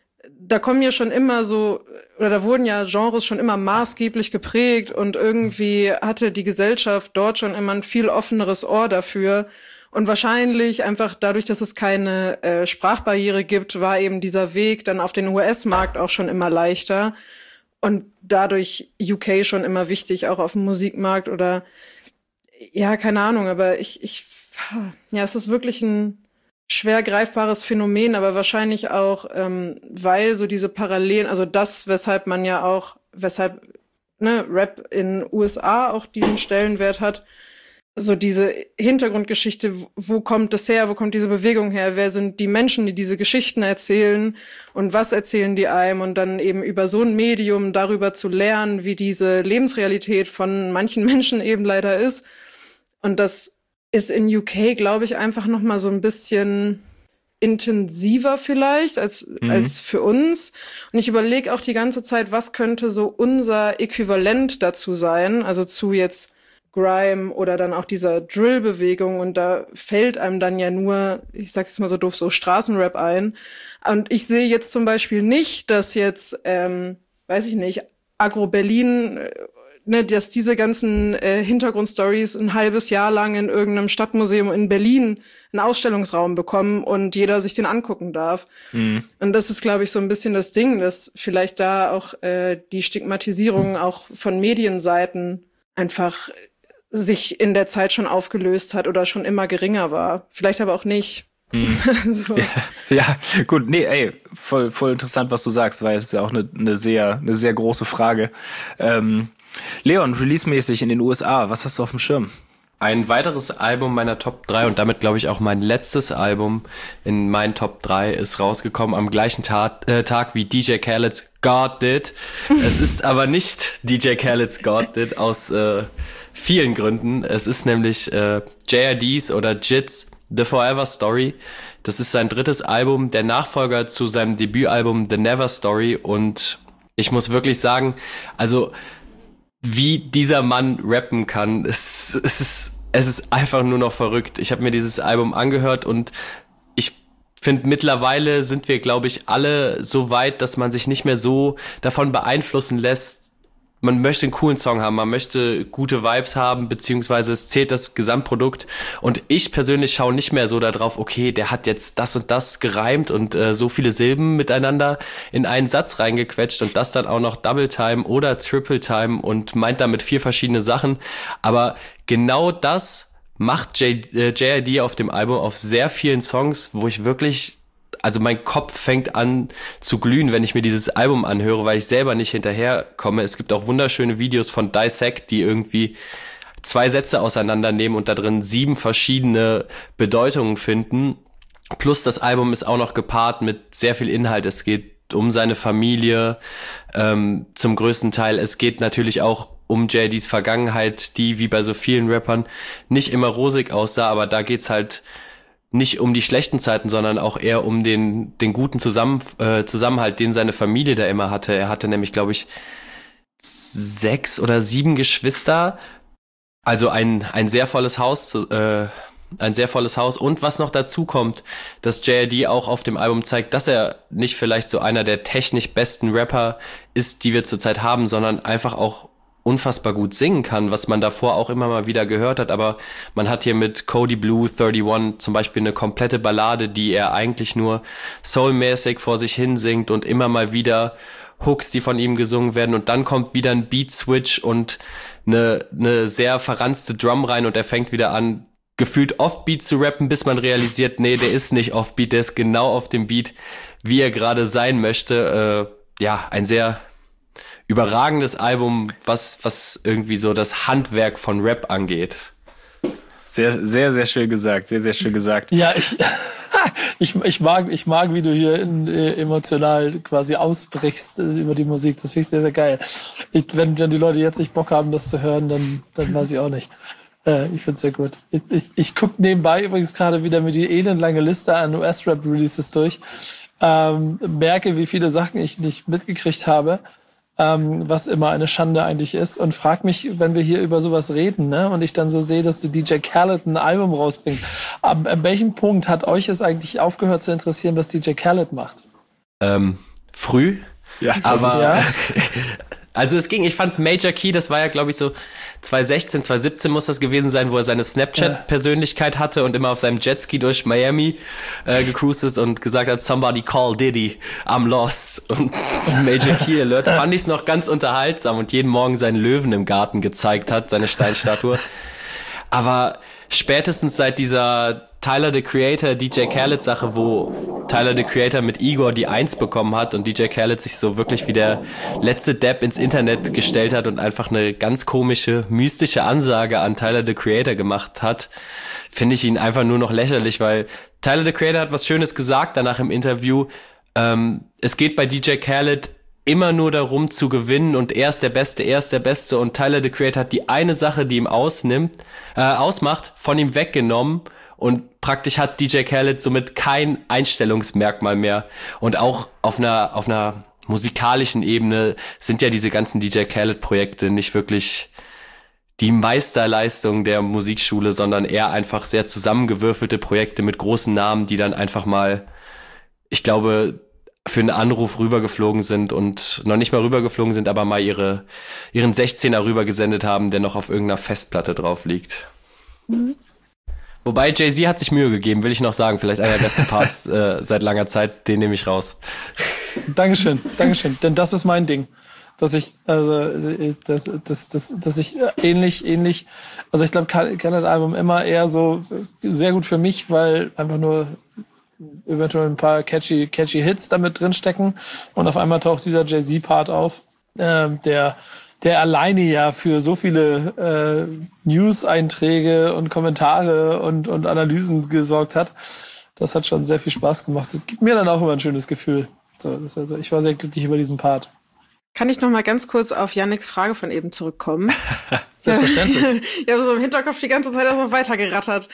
da kommen ja schon immer so, oder da wurden ja Genres schon immer maßgeblich geprägt und irgendwie hatte die Gesellschaft dort schon immer ein viel offeneres Ohr dafür. Und wahrscheinlich einfach dadurch, dass es keine äh, Sprachbarriere gibt, war eben dieser Weg dann auf den U S-Markt auch schon immer leichter. Und dadurch U K schon immer wichtig, auch auf dem Musikmarkt oder, ja, keine Ahnung, aber ich, ich, ja, es ist wirklich ein, schwer greifbares Phänomen, aber wahrscheinlich auch, ähm, weil so diese Parallelen, also das, weshalb man ja auch, weshalb ne, Rap in U S A auch diesen Stellenwert hat, so diese Hintergrundgeschichte, wo kommt das her, wo kommt diese Bewegung her, wer sind die Menschen, die diese Geschichten erzählen und was erzählen die einem und dann eben über so ein Medium darüber zu lernen, wie diese Lebensrealität von manchen Menschen eben leider ist. Und das ist in U K, glaube ich, einfach noch mal so ein bisschen intensiver vielleicht als mhm. als für uns. Und ich überlege auch die ganze Zeit, was könnte so unser Äquivalent dazu sein, also zu jetzt Grime oder dann auch dieser Drill-Bewegung, und da fällt einem dann ja nur, ich sag's jetzt mal so doof, so Straßenrap ein. Und ich sehe jetzt zum Beispiel nicht, dass jetzt, ähm, weiß ich nicht, Agro-Berlin, ne, dass diese ganzen äh, Hintergrundstories ein halbes Jahr lang in irgendeinem Stadtmuseum in Berlin einen Ausstellungsraum bekommen und jeder sich den angucken darf. Mhm. Und das ist, glaube ich, so ein bisschen das Ding, dass vielleicht da auch äh, die Stigmatisierung auch von Medienseiten einfach sich in der Zeit schon aufgelöst hat oder schon immer geringer war. Vielleicht aber auch nicht. Hm. so. ja, ja, gut, nee, ey, voll, voll interessant, was du sagst, weil es ist ja auch eine, eine sehr, eine sehr große Frage. Ähm, Leon, release-mäßig in den U S A, was hast du auf dem Schirm? Ein weiteres Album meiner Top drei und damit, glaube ich, auch mein letztes Album in meinen Top drei ist rausgekommen am gleichen Tag, äh, Tag wie D J Khaled's God Did. Es ist aber nicht D J Khaled's God Did aus äh, vielen Gründen. Es ist nämlich äh, J R D's oder Jits The Forever Story. Das ist sein drittes Album, der Nachfolger zu seinem Debütalbum The Never Story, und ich muss wirklich sagen, also wie dieser Mann rappen kann, es, es, ist, es ist einfach nur noch verrückt. Ich habe mir dieses Album angehört und ich finde, mittlerweile sind wir, glaube ich, alle so weit, dass man sich nicht mehr so davon beeinflussen lässt. Man möchte einen coolen Song haben, man möchte gute Vibes haben, beziehungsweise es zählt das Gesamtprodukt. Und ich persönlich schaue nicht mehr so darauf, okay, der hat jetzt das und das gereimt und äh, so viele Silben miteinander in einen Satz reingequetscht und das dann auch noch Double Time oder Triple Time und meint damit vier verschiedene Sachen. Aber genau das macht J, äh, J R D auf dem Album auf sehr vielen Songs, wo ich wirklich... Also mein Kopf fängt an zu glühen, wenn ich mir dieses Album anhöre, weil ich selber nicht hinterherkomme. Es gibt auch wunderschöne Videos von Dissect, die irgendwie zwei Sätze auseinandernehmen und da drin sieben verschiedene Bedeutungen finden. Plus das Album ist auch noch gepaart mit sehr viel Inhalt. Es geht um seine Familie ähm, zum größten Teil. Es geht natürlich auch um J Ds Vergangenheit, die wie bei so vielen Rappern nicht immer rosig aussah, aber da geht's halt nicht um die schlechten Zeiten, sondern auch eher um den den guten Zusammen, äh, Zusammenhalt, den seine Familie da immer hatte. Er hatte nämlich, glaube ich, sechs oder sieben Geschwister. Also ein ein sehr volles Haus, äh, ein sehr volles Haus. Und was noch dazu kommt, dass J R D auch auf dem Album zeigt, dass er nicht vielleicht so einer der technisch besten Rapper ist, die wir zurzeit haben, sondern einfach auch unfassbar gut singen kann, was man davor auch immer mal wieder gehört hat, aber man hat hier mit Cody Blue einunddreißig zum Beispiel eine komplette Ballade, die er eigentlich nur soulmäßig vor sich hin singt und immer mal wieder Hooks, die von ihm gesungen werden, und dann kommt wieder ein Beat-Switch und eine, eine sehr verranzte Drum rein und er fängt wieder an, gefühlt Offbeat zu rappen, bis man realisiert, nee, der ist nicht Offbeat, der ist genau auf dem Beat, wie er gerade sein möchte. Äh, ja, ein sehr überragendes Album, was, was irgendwie so das Handwerk von Rap angeht. Sehr, sehr, sehr schön gesagt. Sehr, sehr schön gesagt. Ja, ich, ich, ich mag, ich mag, wie du hier in, äh, emotional quasi ausbrichst äh, über die Musik. Das finde ich sehr, sehr geil. Ich, wenn, wenn die Leute jetzt nicht Bock haben, das zu hören, dann, dann weiß ich auch nicht. Äh, ich finde es sehr gut. Ich, ich, ich gucke nebenbei übrigens gerade wieder mit die elendlange Liste an U S-Rap-Releases durch. Ähm, merke, wie viele Sachen ich nicht mitgekriegt habe. Ähm, was immer eine Schande eigentlich ist, und frag mich, wenn wir hier über sowas reden, ne, und ich dann so sehe, dass du D J Khaled ein Album rausbringst, ab, ab welchem Punkt hat euch es eigentlich aufgehört zu interessieren, was D J Khaled macht? Ähm, früh. Ja, aber ja. Also es ging, ich fand Major Key, das war ja, glaube ich, so zwanzig sechzehn, zwanzig siebzehn muss das gewesen sein, wo er seine Snapchat-Persönlichkeit hatte und immer auf seinem Jetski durch Miami äh, gecruised ist und gesagt hat, somebody call Diddy, I'm lost. Und Major Key Alert fand ich es noch ganz unterhaltsam und jeden Morgen seinen Löwen im Garten gezeigt hat, seine Steinstatue. Aber spätestens seit dieser Tyler, the Creator, D J Khaled Sache, wo Tyler, the Creator mit Igor die Eins bekommen hat und D J Khaled sich so wirklich wie der letzte Depp ins Internet gestellt hat und einfach eine ganz komische, mystische Ansage an Tyler, the Creator gemacht hat, finde ich ihn einfach nur noch lächerlich, weil Tyler, the Creator hat was Schönes gesagt danach im Interview. Ähm, es geht bei D J Khaled immer nur darum zu gewinnen und er ist der Beste, er ist der Beste und Tyler, the Creator hat die eine Sache, die ihm ausnimmt, äh, ausmacht, von ihm weggenommen und praktisch hat D J Khaled somit kein Einstellungsmerkmal mehr. Und auch auf einer, auf einer musikalischen Ebene sind ja diese ganzen D J Khaled-Projekte nicht wirklich die Meisterleistung der Musikschule, sondern eher einfach sehr zusammengewürfelte Projekte mit großen Namen, die dann einfach mal, ich glaube, für einen Anruf rübergeflogen sind und noch nicht mal rübergeflogen sind, aber mal ihre, ihren sechzehner rübergesendet haben, der noch auf irgendeiner Festplatte drauf liegt. Mhm. Wobei Jay-Z hat sich Mühe gegeben, will ich noch sagen. Vielleicht einer der besten Parts äh, seit langer Zeit, den nehme ich raus. Dankeschön, Dankeschön. Denn das ist mein Ding. Dass ich, also, das, das, das, dass ich ähnlich, ähnlich, also ich glaube, Khaled-Album immer eher so sehr gut für mich, weil einfach nur eventuell ein paar catchy, catchy Hits damit drinstecken und auf einmal taucht dieser Jay-Z-Part auf, äh, der der alleine ja für so viele äh, News-Einträge und Kommentare und, und Analysen gesorgt hat. Das hat schon sehr viel Spaß gemacht. Das gibt mir dann auch immer ein schönes Gefühl. So, das also, ich war sehr glücklich über diesen Part. Kann ich noch mal ganz kurz auf Yannicks Frage von eben zurückkommen? Selbstverständlich. Ich habe so im Hinterkopf die ganze Zeit erstmal weitergerattert.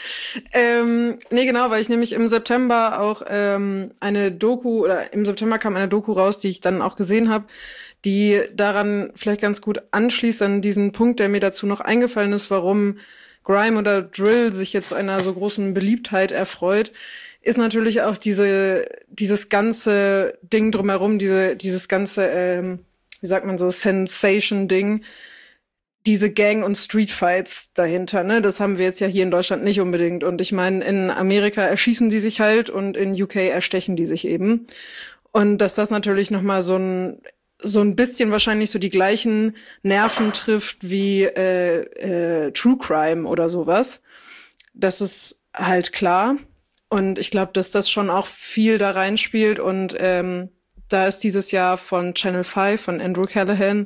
Ähm, nee, genau, weil ich nämlich im September auch ähm, eine Doku, oder im September kam eine Doku raus, die ich dann auch gesehen habe, die daran vielleicht ganz gut anschließt an diesen Punkt, der mir dazu noch eingefallen ist, warum Grime oder Drill sich jetzt einer so großen Beliebtheit erfreut, ist natürlich auch diese dieses ganze Ding drumherum, diese dieses ganze, ähm, wie sagt man so, Sensation-Ding, diese Gang- und Streetfights dahinter, ne? Das haben wir jetzt ja hier in Deutschland nicht unbedingt. Und ich meine, in Amerika erschießen die sich halt und in U K erstechen die sich eben. Und dass das natürlich nochmal so ein so ein bisschen wahrscheinlich so die gleichen Nerven trifft wie äh, äh, True Crime oder sowas. Das ist halt klar. Und ich glaube, dass das schon auch viel da reinspielt. Und ähm, da ist dieses Jahr von Channel fünf, von Andrew Callahan,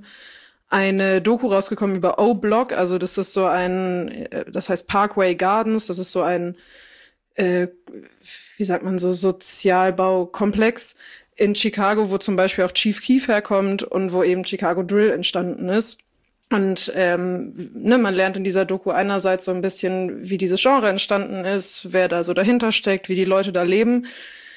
eine Doku rausgekommen über O-Block. Also das ist so ein, das heißt Parkway Gardens. Das ist so ein, äh, wie sagt man so, Sozialbaukomplex in Chicago, wo zum Beispiel auch Chief Keef herkommt und wo eben Chicago Drill entstanden ist. Und ähm, ne, man lernt in dieser Doku einerseits so ein bisschen, wie dieses Genre entstanden ist, wer da so dahinter steckt, wie die Leute da leben.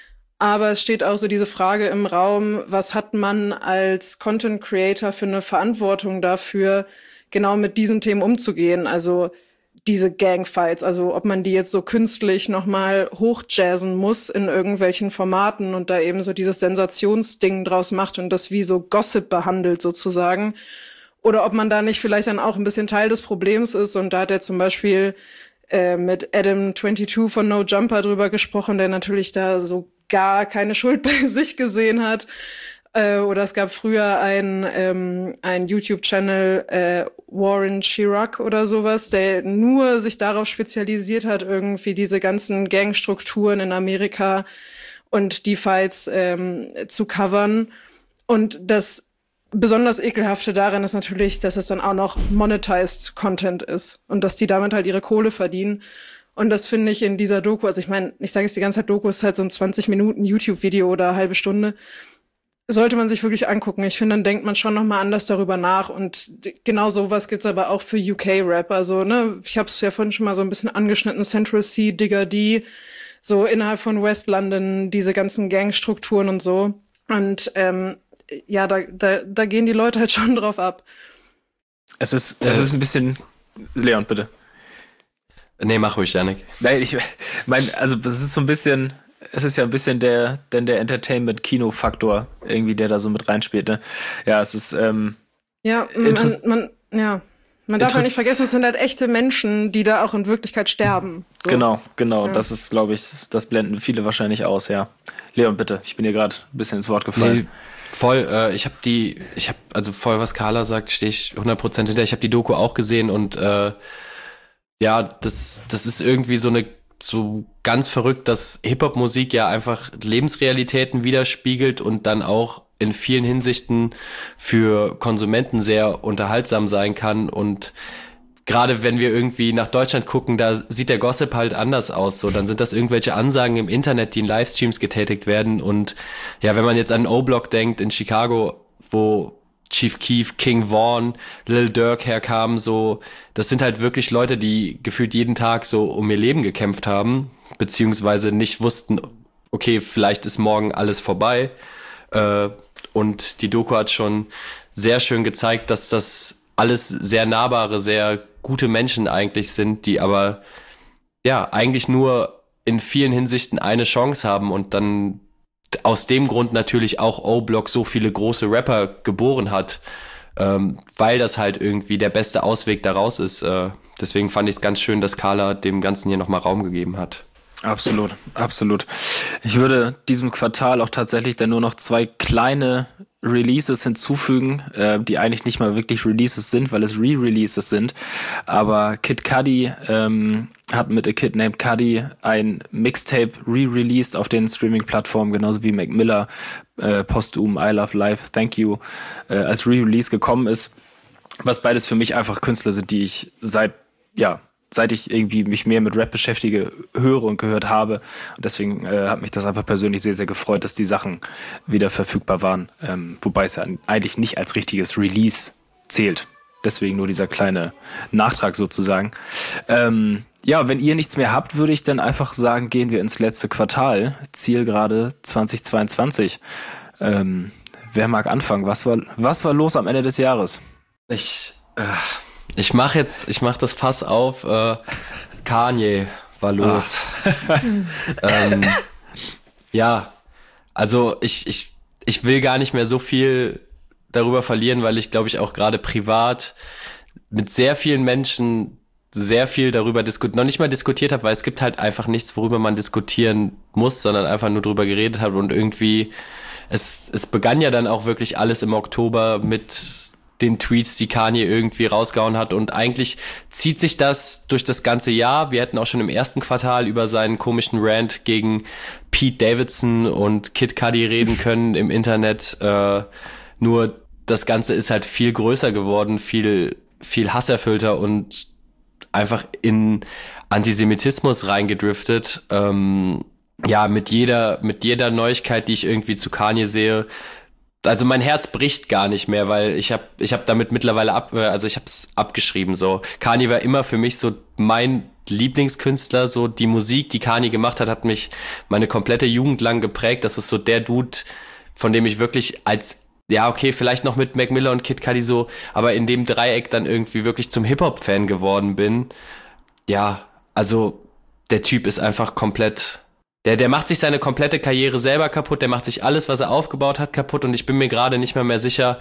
Aber es steht auch so diese Frage im Raum, was hat man als Content Creator für eine Verantwortung dafür, genau mit diesen Themen umzugehen? Also diese Gangfights, also ob man die jetzt so künstlich nochmal hochjazzen muss in irgendwelchen Formaten und da eben so dieses Sensationsding draus macht und das wie so Gossip behandelt sozusagen. Oder ob man da nicht vielleicht dann auch ein bisschen Teil des Problems ist. Und da hat er zum Beispiel äh, mit Adam zweiundzwanzig von No Jumper drüber gesprochen, der natürlich da so gar keine Schuld bei sich gesehen hat. Äh, oder es gab früher ein ähm, ein YouTube-Channel, äh, Warren Chirac oder sowas, der nur sich darauf spezialisiert hat, irgendwie diese ganzen Gangstrukturen in Amerika und die Fights ähm, zu covern. Und das besonders Ekelhafte daran ist natürlich, dass es dann auch noch monetized Content ist und dass die damit halt ihre Kohle verdienen. Und das finde ich in dieser Doku, also ich meine, ich sage es die ganze Zeit, Doku ist halt so ein zwanzig Minuten YouTube-Video oder eine halbe Stunde, sollte man sich wirklich angucken. Ich finde, dann denkt man schon nochmal anders darüber nach. Und genau sowas gibt's aber auch für U K-Rap. Also, ne, ich habe es ja vorhin schon mal so ein bisschen angeschnitten, Central C, Digger D, so innerhalb von West London, diese ganzen Gangstrukturen und so. Und ähm, ja, da, da, da gehen die Leute halt schon drauf ab. Es ist, es ist ein bisschen... Leon, bitte. Nee, mach ruhig, Janik. Nein, ich mein, also es ist so ein bisschen... Es ist ja ein bisschen der, denn der Entertainment-Kino-Faktor irgendwie, der da so mit reinspielt, ne? Ja, es ist, ähm, Ja, man, man, ja. Man darf ja nicht vergessen, es sind halt echte Menschen, die da auch in Wirklichkeit sterben. So. Genau, genau. Ja. Das ist, glaube ich, das blenden viele wahrscheinlich aus, ja. Leon, bitte, ich bin dir gerade ein bisschen ins Wort gefallen. Nee, voll, äh, ich habe die, ich habe, also voll, was Carla sagt, stehe ich hundert Prozent hinter. Ich habe die Doku auch gesehen und äh, ja, das, das ist irgendwie so eine, so ganz verrückt, dass Hip-Hop-Musik ja einfach Lebensrealitäten widerspiegelt und dann auch in vielen Hinsichten für Konsumenten sehr unterhaltsam sein kann. Und gerade wenn wir irgendwie nach Deutschland gucken, da sieht der Gossip halt anders aus. So, dann sind das irgendwelche Ansagen im Internet, die in Livestreams getätigt werden. Und ja, wenn man jetzt an O-Block denkt in Chicago, wo Chief Keef, King Vaughn, Lil Durk herkamen, so, das sind halt wirklich Leute, die gefühlt jeden Tag so um ihr Leben gekämpft haben, beziehungsweise nicht wussten, okay, vielleicht ist morgen alles vorbei. Äh, und die Doku hat schon sehr schön gezeigt, dass das alles sehr nahbare, sehr gute Menschen eigentlich sind, die aber ja eigentlich nur in vielen Hinsichten eine Chance haben und dann aus dem Grund natürlich auch O-Block so viele große Rapper geboren hat, ähm, weil das halt irgendwie der beste Ausweg daraus ist. Äh, deswegen fand ich es ganz schön, dass Carla dem Ganzen hier nochmal Raum gegeben hat. Absolut, absolut. Ich würde diesem Quartal auch tatsächlich dann nur noch zwei kleine Releases hinzufügen, äh, die eigentlich nicht mal wirklich Releases sind, weil es Re-Releases sind. Aber Kid Cudi ähm, hat mit A Kid Named Cudi ein Mixtape re-released auf den Streaming-Plattformen, genauso wie Mac Miller äh, posthum I Love Life, Thank You äh, als Re-Release gekommen ist. Was beides für mich einfach Künstler sind, die ich seit, ja, seit ich irgendwie mich mehr mit Rap beschäftige, höre und gehört habe. Und deswegen äh, hat mich das einfach persönlich sehr, sehr gefreut, dass die Sachen wieder verfügbar waren. Ähm, wobei es ja eigentlich nicht als richtiges Release zählt. Deswegen nur dieser kleine Nachtrag sozusagen. Ähm, ja, wenn ihr nichts mehr habt, würde ich dann einfach sagen, gehen wir ins letzte Quartal. Zielgerade zwanzig zweiundzwanzig. Ähm, wer mag anfangen? Was war, was war los am Ende des Jahres? Ich... Äh Ich mach jetzt, ich mach das Fass auf. Äh, Kanye war los. ähm, ja, also ich, ich, ich will gar nicht mehr so viel darüber verlieren, weil ich glaube ich auch gerade privat mit sehr vielen Menschen sehr viel darüber diskutiert, noch nicht mal diskutiert habe, weil es gibt halt einfach nichts, worüber man diskutieren muss, sondern einfach nur drüber geredet hat und irgendwie es, es begann ja dann auch wirklich alles im Oktober mit den Tweets, die Kanye irgendwie rausgehauen hat und eigentlich zieht sich das durch das ganze Jahr. Wir hätten auch schon im ersten Quartal über seinen komischen Rant gegen Pete Davidson und Kid Cudi reden können im Internet. Äh, nur das Ganze ist halt viel größer geworden, viel, viel hasserfüllter und einfach in Antisemitismus reingedriftet. Ähm, ja, mit jeder, mit jeder Neuigkeit, die ich irgendwie zu Kanye sehe, also mein Herz bricht gar nicht mehr, weil ich habe ich hab damit mittlerweile ab, also ich habe es abgeschrieben so. Kanye war immer für mich so mein Lieblingskünstler, so die Musik, die Kanye gemacht hat, hat mich meine komplette Jugend lang geprägt. Das ist so der Dude, von dem ich wirklich als, ja okay, vielleicht noch mit Mac Miller und Kid Cudi so, aber in dem Dreieck dann irgendwie wirklich zum Hip-Hop-Fan geworden bin. Ja, also der Typ ist einfach komplett... Der, der macht sich seine komplette Karriere selber kaputt, der macht sich alles, was er aufgebaut hat, kaputt und ich bin mir gerade nicht mehr mehr sicher,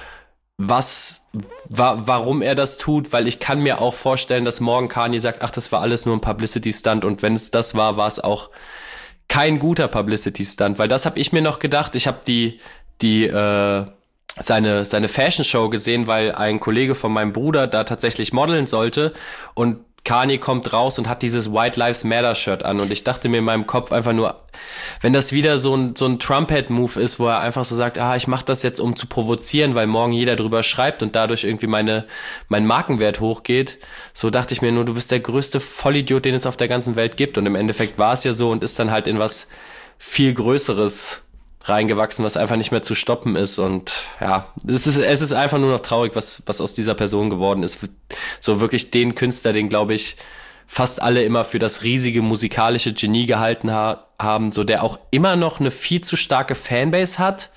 was, wa- warum er das tut, weil ich kann mir auch vorstellen, dass morgen Kanye sagt, ach, das war alles nur ein Publicity-Stunt und wenn es das war, war es auch kein guter Publicity-Stunt, weil das habe ich mir noch gedacht, ich habe die, die, äh, seine, seine Fashion-Show gesehen, weil ein Kollege von meinem Bruder da tatsächlich modeln sollte und Kanye kommt raus und hat dieses White Lives Matter Shirt an und ich dachte mir in meinem Kopf einfach nur, wenn das wieder so ein, so ein Trumphead-Move ist, wo er einfach so sagt, ah, ich mach das jetzt, um zu provozieren, weil morgen jeder drüber schreibt und dadurch irgendwie meine, mein Markenwert hochgeht, so dachte ich mir nur, du bist der größte Vollidiot, den es auf der ganzen Welt gibt und im Endeffekt war es ja so und ist dann halt in was viel Größeres reingewachsen, was einfach nicht mehr zu stoppen ist und ja, es ist, es ist einfach nur noch traurig, was, was aus dieser Person geworden ist. So wirklich den Künstler, den glaube ich fast alle immer für das riesige musikalische Genie gehalten ha- haben, so der auch immer noch eine viel zu starke Fanbase hat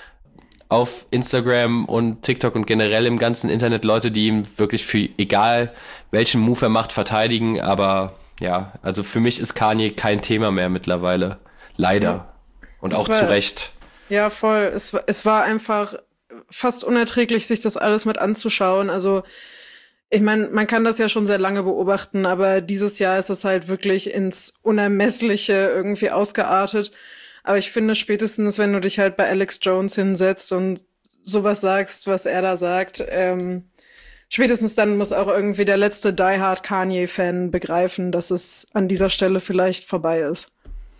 auf Instagram und TikTok und generell im ganzen Internet, Leute, die ihm wirklich für egal welchen Move er macht, verteidigen, aber ja, also für mich ist Kanye kein Thema mehr mittlerweile, leider. Ja. Und es auch war, zu Recht. Ja, voll. Es, es war einfach fast unerträglich, sich das alles mit anzuschauen. Also ich meine, man kann das ja schon sehr lange beobachten, aber dieses Jahr ist es halt wirklich ins Unermessliche irgendwie ausgeartet. Aber ich finde spätestens, wenn du dich halt bei Alex Jones hinsetzt und sowas sagst, was er da sagt, ähm, spätestens dann muss auch irgendwie der letzte Die Hard Kanye-Fan begreifen, dass es an dieser Stelle vielleicht vorbei ist.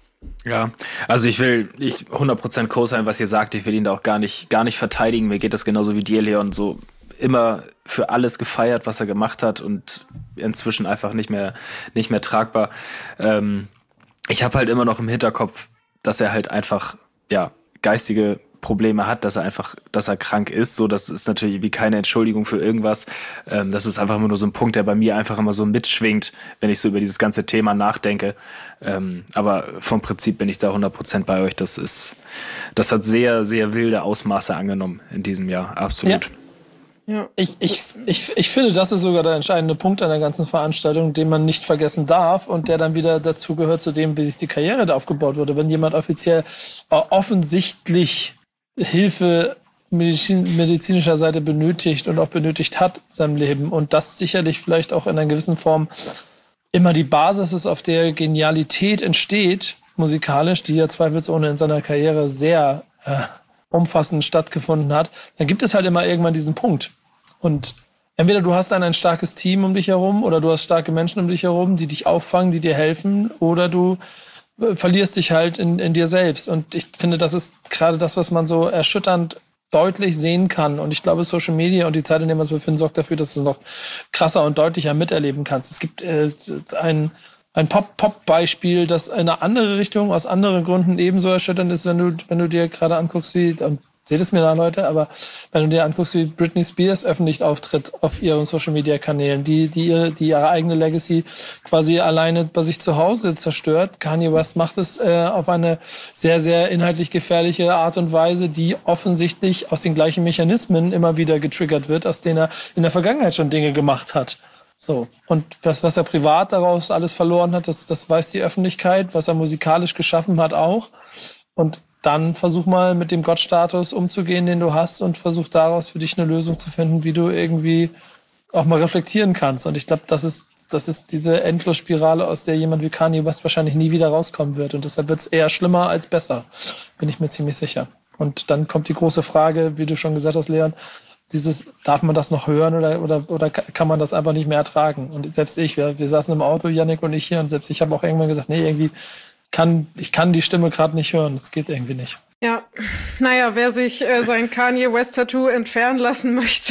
Ja, also ich will ich hundert Prozent co-sign, was ihr sagt. Ich will ihn da auch gar nicht, gar nicht verteidigen. Mir geht das genauso wie dir, Leon. So immer für alles gefeiert, was er gemacht hat und inzwischen einfach nicht mehr, nicht mehr tragbar. Ähm, ich habe halt immer noch im Hinterkopf, dass er halt einfach, ja, geistige Probleme hat, dass er einfach, dass er krank ist. So, das ist natürlich wie keine Entschuldigung für irgendwas. Ähm, das ist einfach immer nur so ein Punkt, der bei mir einfach immer so mitschwingt, wenn ich so über dieses ganze Thema nachdenke. Ähm, aber vom Prinzip bin ich da hundert Prozent bei euch. Das ist, das hat sehr, sehr wilde Ausmaße angenommen in diesem Jahr. Absolut. Ja. Ja. Ich, ich, ich, ich finde, das ist sogar der entscheidende Punkt an der ganzen Veranstaltung, den man nicht vergessen darf und der dann wieder dazu gehört zu dem, wie sich die Karriere da aufgebaut wurde. Wenn jemand offiziell äh, offensichtlich Hilfe medizin, medizinischer Seite benötigt und auch benötigt hat in seinem Leben und das sicherlich vielleicht auch in einer gewissen Form immer die Basis ist, auf der Genialität entsteht, musikalisch, die ja zweifelsohne in seiner Karriere sehr äh, umfassend stattgefunden hat, dann gibt es halt immer irgendwann diesen Punkt. Und entweder du hast dann ein starkes Team um dich herum oder du hast starke Menschen um dich herum, die dich auffangen, die dir helfen, oder du verlierst dich halt in, in dir selbst. Und ich finde, das ist gerade das, was man so erschütternd deutlich sehen kann. Und ich glaube, Social Media und die Zeit, in der wir uns befinden, sorgt dafür, dass du es noch krasser und deutlicher miterleben kannst. Es gibt äh, ein, ein Pop-Pop-Beispiel, das in eine andere Richtung, aus anderen Gründen ebenso erschütternd ist, wenn du, wenn du dir gerade anguckst, wie, ähm, seht es mir da, Leute, aber wenn du dir anguckst, wie Britney Spears öffentlich auftritt auf ihren Social-Media-Kanälen, die, die, ihre, die ihre eigene Legacy quasi alleine bei sich zu Hause zerstört. Kanye West macht es äh, auf eine sehr, sehr inhaltlich gefährliche Art und Weise, die offensichtlich aus den gleichen Mechanismen immer wieder getriggert wird, aus denen er in der Vergangenheit schon Dinge gemacht hat. So. Und was, was er privat daraus alles verloren hat, das, das weiß die Öffentlichkeit, was er musikalisch geschaffen hat auch. Und dann versuch mal mit dem Gottstatus umzugehen, den du hast, und versuch daraus für dich eine Lösung zu finden, wie du irgendwie auch mal reflektieren kannst. Und ich glaube, das ist, das ist diese Endlosspirale, aus der jemand wie Kanye West wahrscheinlich nie wieder rauskommen wird. Und deshalb wird es eher schlimmer als besser, bin ich mir ziemlich sicher. Und dann kommt die große Frage, wie du schon gesagt hast, Leon, dieses, darf man das noch hören oder, oder, oder kann man das einfach nicht mehr ertragen? Und selbst ich, wir, wir saßen im Auto, Yannick und ich hier, und selbst ich habe auch irgendwann gesagt, nee, irgendwie kann, ich kann die Stimme gerade nicht hören. Das geht irgendwie nicht. Ja, naja, wer sich äh, sein Kanye West Tattoo entfernen lassen möchte,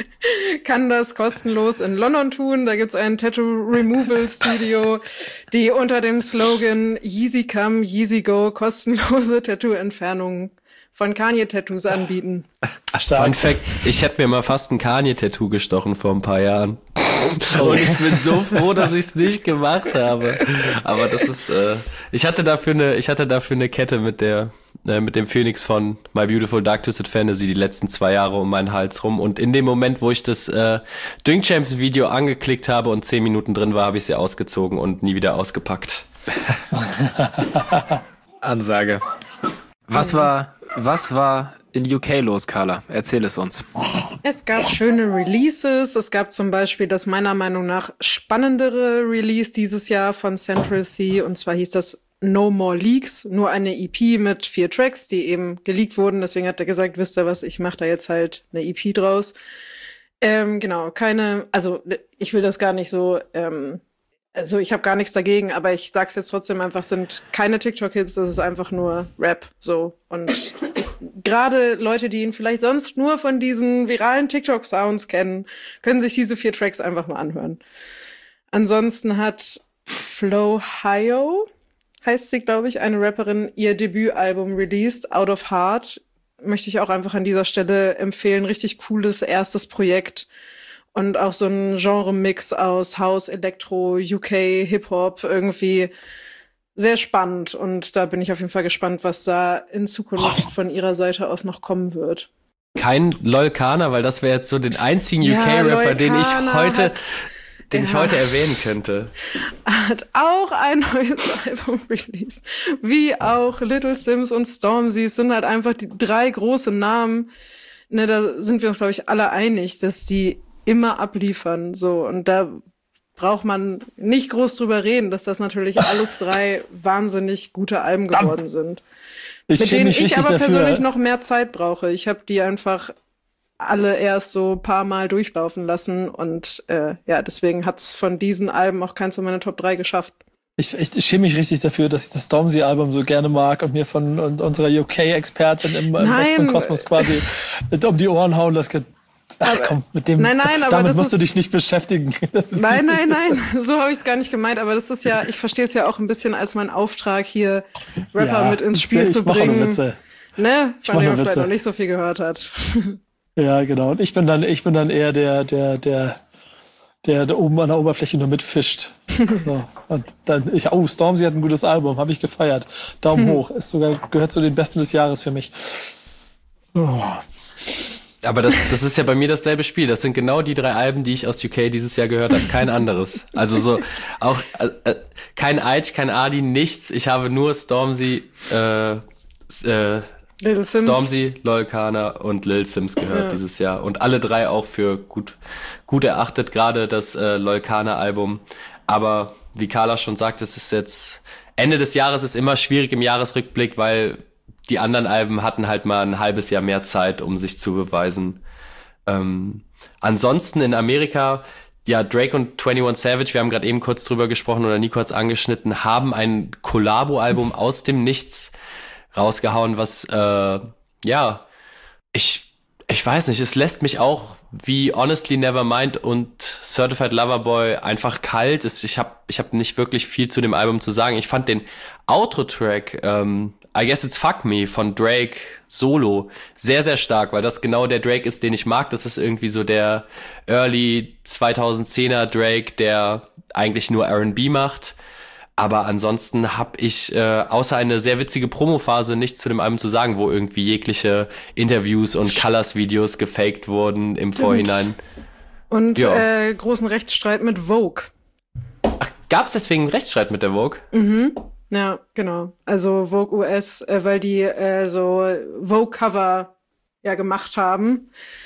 kann das kostenlos in London tun. Da gibt's ein Tattoo Removal Studio, die unter dem Slogan Yeezy Come, Yeezy Go kostenlose Tattoo-Entfernungen von Kanye-Tattoos anbieten. Fun Fact, ich hätte mir mal fast ein Kanye-Tattoo gestochen vor ein paar Jahren. Und ich bin so froh, dass ich es nicht gemacht habe. Aber das ist, äh, ich hatte dafür eine, ich hatte dafür eine Kette mit der, äh, mit dem Phoenix von My Beautiful Dark Twisted Fantasy die letzten zwei Jahre um meinen Hals rum. Und in dem Moment, wo ich das äh, Drink Champs Video angeklickt habe und zehn Minuten drin war, habe ich sie ausgezogen und nie wieder ausgepackt. Ansage. Was war, was war in U K los, Carla? Erzähl es uns. Es gab schöne Releases. Es gab zum Beispiel das meiner Meinung nach spannendere Release dieses Jahr von Central Cee. Und zwar hieß das No More Leaks. Nur eine E P mit vier Tracks, die eben geleakt wurden. Deswegen hat er gesagt, wisst ihr was, ich mache da jetzt halt eine E P draus. Ähm, genau, keine, also ich will das gar nicht so, ähm, also ich habe gar nichts dagegen, aber ich sag's jetzt trotzdem einfach, sind keine TikTok-Hits, das ist einfach nur Rap, so. Und gerade Leute, die ihn vielleicht sonst nur von diesen viralen TikTok-Sounds kennen, können sich diese vier Tracks einfach mal anhören. Ansonsten hat Flo Hio, heißt sie, glaube ich, eine Rapperin, ihr Debütalbum released, Out of Heart. Möchte ich auch einfach an dieser Stelle empfehlen. Richtig cooles erstes Projekt. Und auch so ein Genre-Mix aus House, Elektro, U K, Hip-Hop, irgendwie sehr spannend. Und da bin ich auf jeden Fall gespannt, was da in Zukunft von ihrer Seite aus noch kommen wird. Kein Lolkana, weil das wäre jetzt so den einzigen ja, U K-Rapper, den ich heute, hat, den ja, ich heute erwähnen könnte. Hat auch ein neues Album released. Wie auch Little Sims und Stormzy. Es sind halt einfach die drei große Namen. Ne, da sind wir uns, glaube ich, alle einig, dass die immer abliefern, so. Und da braucht man nicht groß drüber reden, dass das natürlich alles drei wahnsinnig gute Alben geworden sind. Ich mit denen ich aber persönlich dafür. noch mehr Zeit brauche. Ich habe die einfach alle erst so ein paar Mal durchlaufen lassen. Und äh, ja, deswegen hat's von diesen Alben auch keins in meine Top drei geschafft. Ich, ich, ich schäme mich richtig dafür, dass ich das Stormzy-Album so gerne mag und mir von und unserer U K-Expertin im, im X-Men-Kosmos quasi um die Ohren hauen lasse. Ach aber, komm, mit dem, nein, nein, aber damit das musst ist, du dich nicht beschäftigen. Nein, nein, nein, so habe ich es gar nicht gemeint, aber das ist ja, ich verstehe es ja auch ein bisschen als mein Auftrag, hier Rapper ja, mit ins Spiel ich zu mach bringen. Auch Witze. Ne? Ich Von dem man vielleicht Witze. noch nicht so viel gehört hat. Ja, genau. Und ich bin dann, ich bin dann eher der, der, der, der, der oben an der Oberfläche nur mitfischt. So. Und dann, ich, oh, Stormzy hat ein gutes Album, habe ich gefeiert. Daumen hm. hoch, ist sogar, gehört zu den besten des Jahres für mich. Oh. Aber das, das ist ja bei mir dasselbe Spiel. Das sind genau die drei Alben, die ich aus U K dieses Jahr gehört habe. Kein anderes. Also so, auch, äh, kein Aitch, kein Adi, nichts. Ich habe nur Stormzy, äh, äh, Lil Sims. Stormzy, Loyle Kana und Lil Sims gehört ja. dieses Jahr. Und alle drei auch für gut, gut erachtet, gerade das äh, Loyle Kana Album. Aber wie Carla schon sagt, es ist jetzt, Ende des Jahres ist immer schwierig im Jahresrückblick, weil die anderen Alben hatten halt mal ein halbes Jahr mehr Zeit, um sich zu beweisen. Ähm, ansonsten in Amerika, ja, Drake und einundzwanzig Savage, wir haben gerade eben kurz drüber gesprochen oder nie kurz angeschnitten, haben ein Collabo-Album aus dem Nichts rausgehauen, was, äh, ja, ich, ich weiß nicht, es lässt mich auch wie Honestly Nevermind und Certified Lover Boy einfach kalt. Es, ich habe ich hab nicht wirklich viel zu dem Album zu sagen. Ich fand den Outro-Track, ähm, I Guess It's Fuck Me von Drake solo sehr, sehr stark, weil das genau der Drake ist, den ich mag. Das ist irgendwie so der Early zweitausendzehner Drake, der eigentlich nur R and B macht. Aber ansonsten habe ich äh, außer eine sehr witzige Promophase nichts zu dem Album zu sagen, wo irgendwie jegliche Interviews und Colors-Videos gefaked wurden im Vorhinein. Und ja. äh, großen Rechtsstreit mit Vogue. Ach, gab's deswegen einen Rechtsstreit mit der Vogue? Mhm. Ja, genau. Also Vogue U S, äh, weil die äh, so Vogue-Cover ja gemacht haben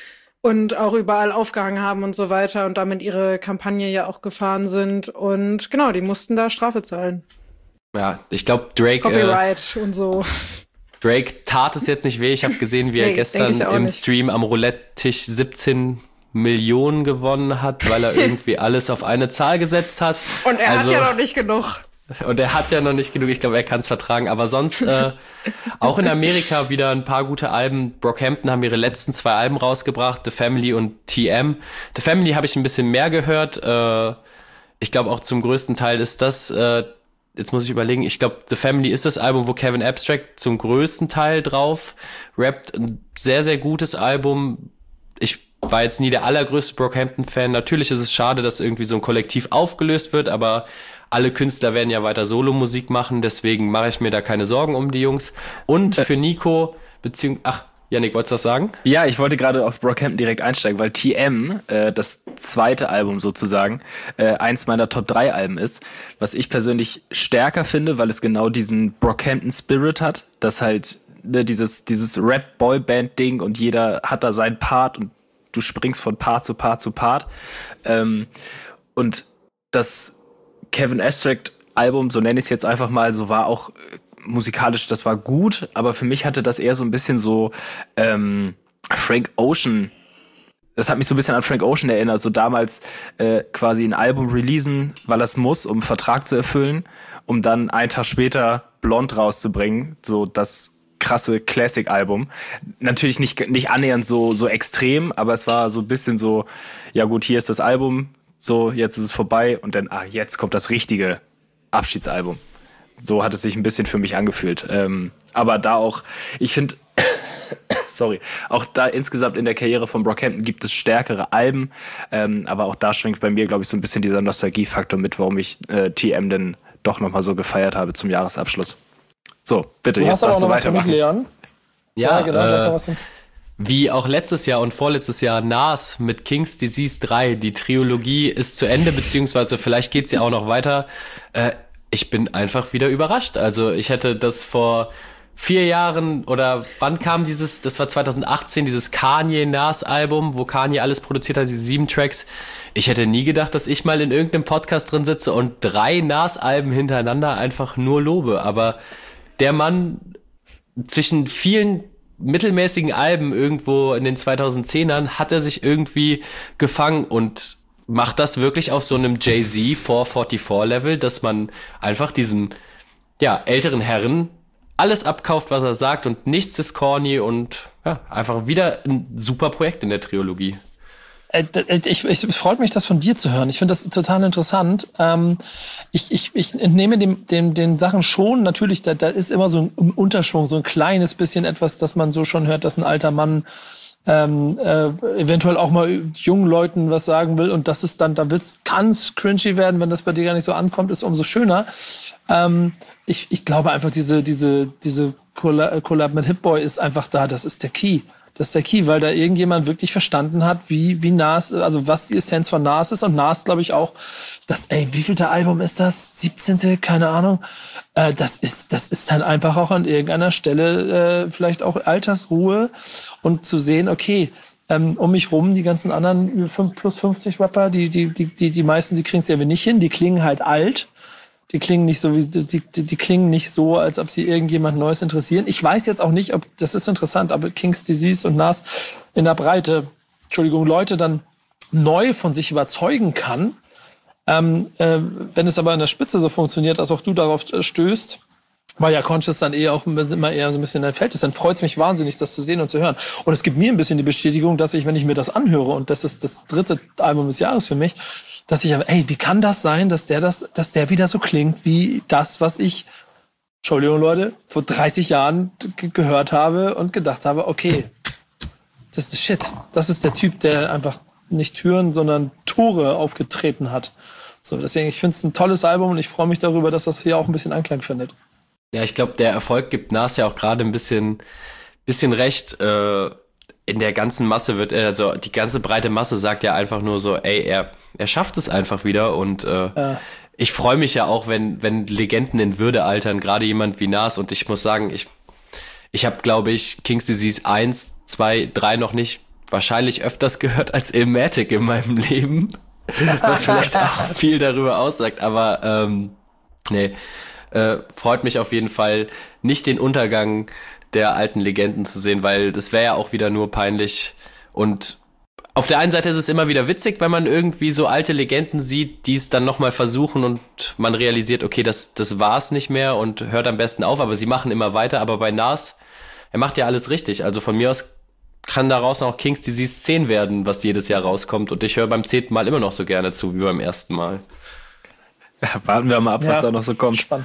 und auch überall aufgehangen haben und so weiter und damit ihre Kampagne ja auch gefahren sind. Und genau, die mussten da Strafe zahlen. Ja, ich glaube, Drake... Copyright äh, und so. Drake tat es jetzt nicht weh. Ich habe gesehen, wie er nee, gestern im nicht. Stream am Roulette-Tisch siebzehn Millionen gewonnen hat, weil er irgendwie alles auf eine Zahl gesetzt hat. Und er also, hat ja noch nicht genug. Und er hat ja noch nicht genug, ich glaube, er kann es vertragen. Aber sonst, äh, auch in Amerika wieder ein paar gute Alben. Brockhampton haben ihre letzten zwei Alben rausgebracht, The Family und T M. The Family habe ich ein bisschen mehr gehört. Äh, ich glaube auch zum größten Teil ist das, äh, jetzt muss ich überlegen, ich glaube, The Family ist das Album, wo Kevin Abstract zum größten Teil drauf rappt. Ein sehr, sehr gutes Album. Ich war jetzt nie der allergrößte Brockhampton-Fan. Natürlich ist es schade, dass irgendwie so ein Kollektiv aufgelöst wird, aber alle Künstler werden ja weiter Solo-Musik machen, deswegen mache ich mir da keine Sorgen um die Jungs. Und für Nico, beziehungsweise, ach, Yannick, wolltest du was sagen? Ja, ich wollte gerade auf Brockhampton direkt einsteigen, weil T M, äh, das zweite Album sozusagen, äh, eins meiner Top drei Alben ist, was ich persönlich stärker finde, weil es genau diesen Brockhampton-Spirit hat, dass halt ne, dieses, dieses Rap-Boy-Band-Ding und jeder hat da seinen Part und du springst von Part zu Part zu Part. Ähm, und das Kevin Abstract Album, so nenne ich es jetzt einfach mal, so war auch äh, musikalisch, das war gut, aber für mich hatte das eher so ein bisschen so ähm, Frank Ocean, das hat mich so ein bisschen an Frank Ocean erinnert, so damals äh, quasi ein Album releasen, weil er es muss, um einen Vertrag zu erfüllen, um dann einen Tag später Blond rauszubringen, so das krasse Classic-Album. Natürlich nicht, nicht annähernd so, so extrem, aber es war so ein bisschen so, ja gut, hier ist das Album, so, jetzt ist es vorbei und dann, ah, jetzt kommt das richtige Abschiedsalbum. So hat es sich ein bisschen für mich angefühlt. Ähm, aber da auch, ich finde, sorry, auch da insgesamt in der Karriere von Brockhampton gibt es stärkere Alben, ähm, aber auch da schwingt bei mir, glaube ich, so ein bisschen dieser Nostalgiefaktor mit, warum ich äh, T M denn doch nochmal so gefeiert habe zum Jahresabschluss. So, bitte, du jetzt hast aber darfst auch du noch was für mich, weitermachen. Leon. Ja, Ja, genau, äh, das ist noch was für wie auch letztes Jahr und vorletztes Jahr Nas mit King's Disease drei. Die Trilogie ist zu Ende, beziehungsweise vielleicht geht's ja auch noch weiter. Äh, ich bin einfach wieder überrascht. Also ich hätte das vor vier Jahren oder wann kam dieses, das war zwanzig achtzehn, dieses Kanye-Nas-Album, wo Kanye alles produziert hat, diese sieben Tracks. Ich hätte nie gedacht, dass ich mal in irgendeinem Podcast drin sitze und drei Nas-Alben hintereinander einfach nur lobe. Aber der Mann zwischen vielen mittelmäßigen Alben irgendwo in den zweitausendzehnern hat er sich irgendwie gefangen und macht das wirklich auf so einem Jay-Z vier vierundvierzig Level, dass man einfach diesem, ja, älteren Herren alles abkauft, was er sagt und nichts ist corny und ja, einfach wieder ein super Projekt in der Trilogie. Ich, ich, es freut mich, das von dir zu hören. Ich finde das total interessant. Ähm, ich, ich, ich entnehme dem, dem, den Sachen schon, natürlich, da, da ist immer so ein Unterschwung, so ein kleines bisschen etwas, dass man so schon hört, dass ein alter Mann ähm, äh, eventuell auch mal jungen Leuten was sagen will. Und das ist dann, da wird's, kann's cringy werden, wenn das bei dir gar nicht so ankommt, ist umso schöner. Ähm, ich, ich glaube einfach, diese, diese, diese Collab mit Hit-Boy ist einfach da, das ist der Key. Das ist der Key, weil da irgendjemand wirklich verstanden hat, wie, wie Nas, also was die Essenz von Nas ist. Und Nas, glaube ich, auch, das, ey, wie vielte Album ist das? siebzehnte Keine Ahnung. Äh, das ist, das ist dann einfach auch an irgendeiner Stelle, äh, vielleicht auch Altersruhe und zu sehen, okay, ähm, um mich rum, die ganzen anderen plus fünfzig Rapper, die, die, die, die, die meisten, die kriegen es irgendwie nicht hin, die klingen halt alt. Die klingen nicht so wie die, die, die klingen nicht so, als ob sie irgendjemand Neues interessieren. Ich weiß jetzt auch nicht, ob das ist interessant, aber King's Disease und Nas in der Breite, Entschuldigung, Leute dann neu von sich überzeugen kann. Ähm, äh, wenn es aber in der Spitze so funktioniert, als auch du darauf stößt, weil ja Conscious dann eher auch immer eher so ein bisschen entfällt ist, dann freut es mich wahnsinnig, das zu sehen und zu hören. Und es gibt mir ein bisschen die Bestätigung, dass ich, wenn ich mir das anhöre, und das ist das dritte Album des Jahres für mich, dass ich, ey, wie kann das sein, dass der das, dass der wieder so klingt wie das, was ich, Entschuldigung Leute, vor dreißig Jahren g- gehört habe und gedacht habe, okay, das ist shit. Das ist der Typ, der einfach nicht Türen, sondern Tore aufgetreten hat. So, deswegen, ich finde es ein tolles Album und ich freue mich darüber, dass das hier auch ein bisschen Anklang findet. Ja, ich glaube, der Erfolg gibt Nas ja auch gerade ein bisschen, bisschen recht. Äh, in der ganzen Masse wird, also die ganze breite Masse sagt ja einfach nur so, ey, er, er schafft es einfach wieder und äh, ja. Ich freue mich ja auch, wenn, wenn Legenden in Würde altern, gerade jemand wie Nas, und ich muss sagen, ich, ich habe, glaube ich, King's Disease eins, zwei, drei noch nicht wahrscheinlich öfters gehört als Illmatic in meinem Leben, was vielleicht auch viel darüber aussagt, aber ähm, nee, äh, freut mich auf jeden Fall, nicht den Untergang der alten Legenden zu sehen, weil das wäre ja auch wieder nur peinlich. Und auf der einen Seite ist es immer wieder witzig, wenn man irgendwie so alte Legenden sieht, die es dann nochmal versuchen und man realisiert, okay, das, das war's nicht mehr und hört am besten auf, aber sie machen immer weiter. Aber bei Nas, er macht ja alles richtig. Also von mir aus kann daraus auch King's Disease zehn werden, was jedes Jahr rauskommt. Und ich höre beim zehnten Mal immer noch so gerne zu, wie beim ersten Mal. Ja, warten wir mal ab, was ja, da noch so kommt. Spannend.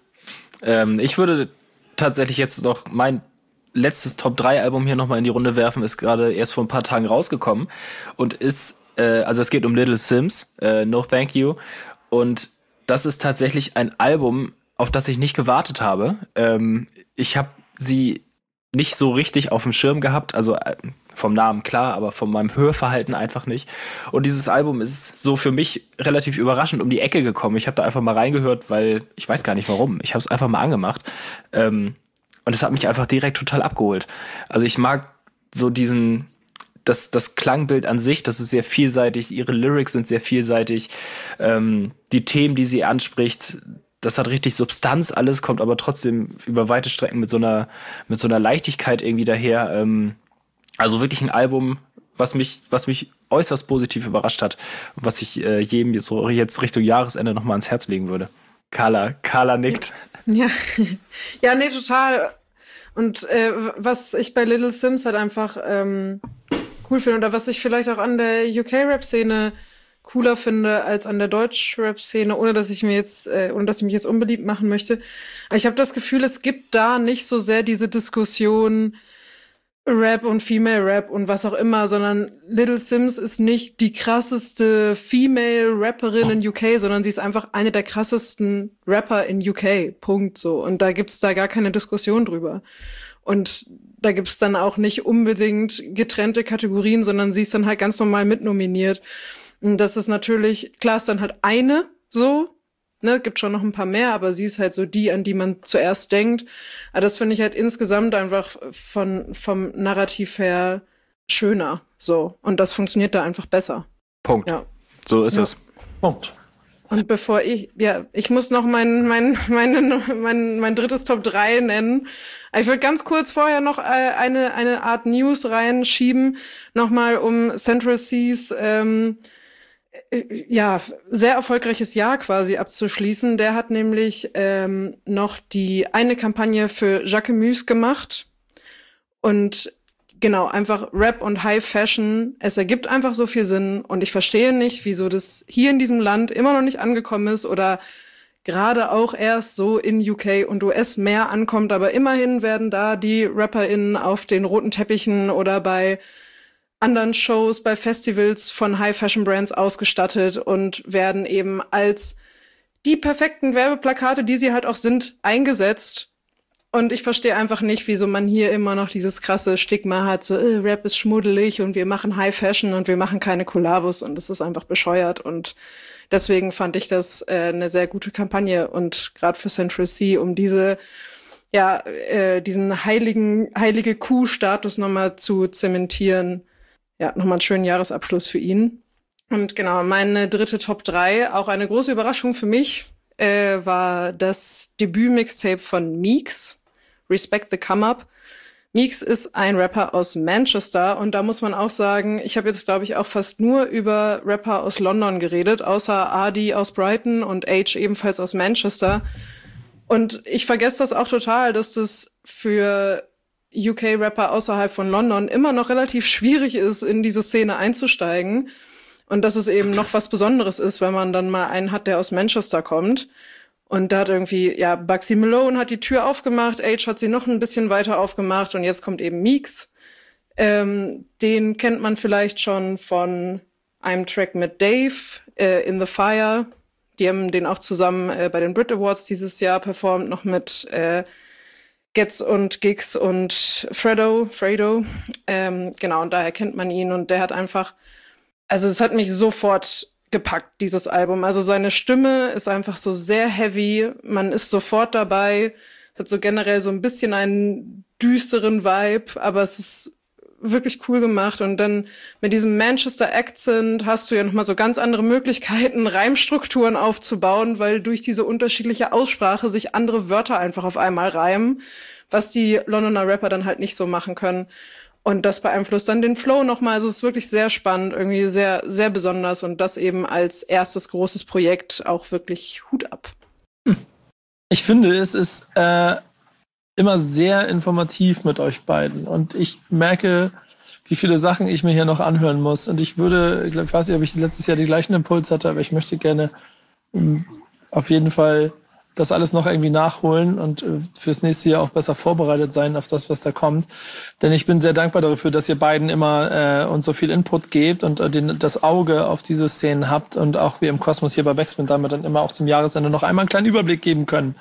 Ähm, ich würde tatsächlich jetzt noch mein letztes Top drei Album hier nochmal in die Runde werfen, ist gerade erst vor ein paar Tagen rausgekommen und ist, äh, also es geht um Little Sims, äh, No Thank You, und das ist tatsächlich ein Album, auf das ich nicht gewartet habe. Ähm, ich habe sie nicht so richtig auf dem Schirm gehabt, also äh, vom Namen klar, aber von meinem Hörverhalten einfach nicht. Und dieses Album ist so für mich relativ überraschend um die Ecke gekommen. Ich habe da einfach mal reingehört, weil ich weiß gar nicht warum. Ich habe es einfach mal angemacht. Ähm, und es hat mich einfach direkt total abgeholt. Also ich mag so diesen, das, das Klangbild an sich, das ist sehr vielseitig. Ihre Lyrics sind sehr vielseitig. Ähm, die Themen, die sie anspricht, das hat richtig Substanz alles, kommt aber trotzdem über weite Strecken mit so einer, mit so einer Leichtigkeit irgendwie daher. Ähm, Also wirklich ein Album, was mich, was mich äußerst positiv überrascht hat und was ich äh, jedem jetzt, so jetzt Richtung Jahresende nochmal ans Herz legen würde. Carla, Carla nickt. Ja, ja, nee, total. Und äh, was ich bei Little Sims halt einfach ähm, cool finde oder was ich vielleicht auch an der U K-Rap-Szene cooler finde als an der Deutsch-Rap-Szene, ohne dass ich mir jetzt, äh, ohne dass ich mich jetzt unbeliebt machen möchte. Aber ich habe das Gefühl, es gibt da nicht so sehr diese Diskussion Rap und Female Rap und was auch immer, sondern Little Sims ist nicht die krasseste Female Rapperin in U K, sondern sie ist einfach eine der krassesten Rapper in U K. Punkt so. Und da gibt's da gar keine Diskussion drüber. Und da gibt's dann auch nicht unbedingt getrennte Kategorien, sondern sie ist dann halt ganz normal mitnominiert. Und das ist natürlich, klar ist dann halt eine so, ne, gibt schon noch ein paar mehr, aber sie ist halt so die, an die man zuerst denkt. Aber das finde ich halt insgesamt einfach von vom Narrativ her schöner, so. Und das funktioniert da einfach besser. Punkt. Ja. So ist ja. es. Punkt. Und bevor ich, ja, ich muss noch mein, mein, mein, mein, mein drittes Top drei nennen. Ich würde ganz kurz vorher noch eine, eine Art News reinschieben, nochmal um Central C's, ähm, ja, sehr erfolgreiches Jahr quasi abzuschließen. Der hat nämlich ähm, noch die eine Kampagne für Jacquemus gemacht. Und genau, einfach Rap und High Fashion. Es ergibt einfach so viel Sinn. Und ich verstehe nicht, wieso das hier in diesem Land immer noch nicht angekommen ist oder gerade auch erst so in U K und U S mehr ankommt. Aber immerhin werden da die RapperInnen auf den roten Teppichen oder bei anderen Shows, bei Festivals von High Fashion Brands ausgestattet und werden eben als die perfekten Werbeplakate, die sie halt auch sind, eingesetzt. Und ich verstehe einfach nicht, wieso man hier immer noch dieses krasse Stigma hat, so äh, Rap ist schmuddelig und wir machen High Fashion und wir machen keine Kollabos und das ist einfach bescheuert. Und deswegen fand ich das äh, eine sehr gute Kampagne und gerade für Central C, um diese ja äh, diesen heiligen heilige Kuh-Status nochmal zu zementieren. Ja, nochmal einen schönen Jahresabschluss für ihn. Und genau, meine dritte Top drei, auch eine große Überraschung für mich, äh, war das Debüt-Mixtape von Meeks, Respect the Come Up. Meeks ist ein Rapper aus Manchester und da muss man auch sagen, ich habe jetzt, glaube ich, auch fast nur über Rapper aus London geredet, außer Adi aus Brighton und H ebenfalls aus Manchester. Und ich vergesse das auch total, dass das für U K-Rapper außerhalb von London immer noch relativ schwierig ist, in diese Szene einzusteigen. Und dass es eben noch was Besonderes ist, wenn man dann mal einen hat, der aus Manchester kommt. Und da hat irgendwie, ja, Bugsy Malone hat die Tür aufgemacht, H hat sie noch ein bisschen weiter aufgemacht und jetzt kommt eben Meeks. Ähm, den kennt man vielleicht schon von einem Track mit Dave, äh, In the Fire. Die haben den auch zusammen äh, bei den Brit Awards dieses Jahr performt, noch mit äh, Getz und Giggs und Fredo, Fredo. Ähm, genau, und daher kennt man ihn und der hat einfach, also es hat mich sofort gepackt, dieses Album. Also seine Stimme ist einfach so sehr heavy, man ist sofort dabei, es hat so generell so ein bisschen einen düsteren Vibe, aber es ist wirklich cool gemacht und dann mit diesem Manchester Accent hast du ja nochmal so ganz andere Möglichkeiten, Reimstrukturen aufzubauen, weil durch diese unterschiedliche Aussprache sich andere Wörter einfach auf einmal reimen, was die Londoner Rapper dann halt nicht so machen können. Und das beeinflusst dann den Flow nochmal. Also es ist wirklich sehr spannend, irgendwie sehr, sehr besonders und das eben als erstes großes Projekt auch wirklich Hut ab. Ich finde, es ist äh, immer sehr informativ mit euch beiden und ich merke, wie viele Sachen ich mir hier noch anhören muss. Und ich würde, ich, glaub, ich weiß nicht, ob ich letztes Jahr den gleichen Impuls hatte, aber ich möchte gerne um, auf jeden Fall das alles noch irgendwie nachholen und äh, fürs nächste Jahr auch besser vorbereitet sein auf das, was da kommt. Denn ich bin sehr dankbar dafür, dass ihr beiden immer äh, uns so viel Input gebt und äh, den, das Auge auf diese Szenen habt und auch wir im Kosmos hier bei Backspin damit dann immer auch zum Jahresende noch einmal einen kleinen Überblick geben können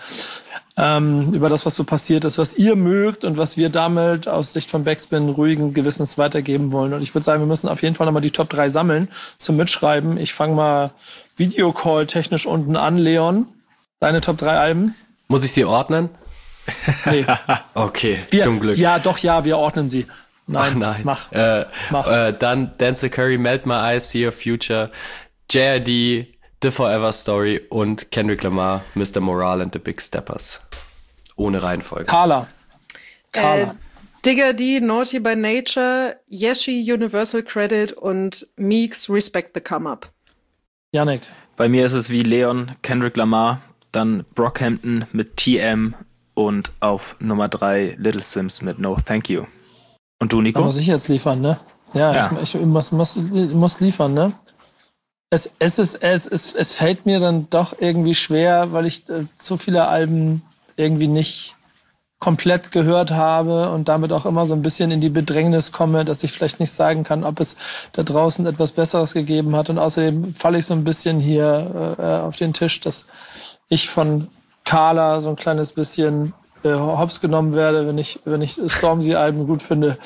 ähm, über das, was so passiert ist, was ihr mögt und was wir damit aus Sicht von Backspin ruhigen Gewissens weitergeben wollen. Und ich würde sagen, wir müssen auf jeden Fall nochmal die Top drei sammeln zum Mitschreiben. Ich fange mal Videocall technisch unten an, Leon. Deine Top drei Alben? Muss ich sie ordnen? Nee. Okay, wir, zum Glück. Ja, doch, ja, wir ordnen sie. Nein, Ach, nein. mach. Äh, mach. Äh, dann Dance the Curry, Melt My Eyes, See Your Future, J R D, The Forever Story und Kendrick Lamar, Mister Morale and the Big Steppers. Ohne Reihenfolge. Carla. Carla. Äh, Digger D, Naughty by Nature, Yeshi, Universal Credit und Meeks, Respect the Come Up. Yannick. Bei mir ist es wie Leon, Kendrick Lamar, dann Brockhampton mit T M und auf Nummer drei Little Sims mit No Thank You. Und du, Nico? Da muss ich jetzt liefern, ne? Ja, ja. ich, ich muss, muss, muss liefern, ne? Es, es, ist, es, es, es fällt mir dann doch irgendwie schwer, weil ich äh, zu viele Alben irgendwie nicht komplett gehört habe und damit auch immer so ein bisschen in die Bedrängnis komme, dass ich vielleicht nicht sagen kann, ob es da draußen etwas Besseres gegeben hat. Und außerdem falle ich so ein bisschen hier äh, auf den Tisch, dass ich von Carla so ein kleines bisschen äh, hops genommen werde, wenn ich, wenn ich Stormzy-Alben gut finde.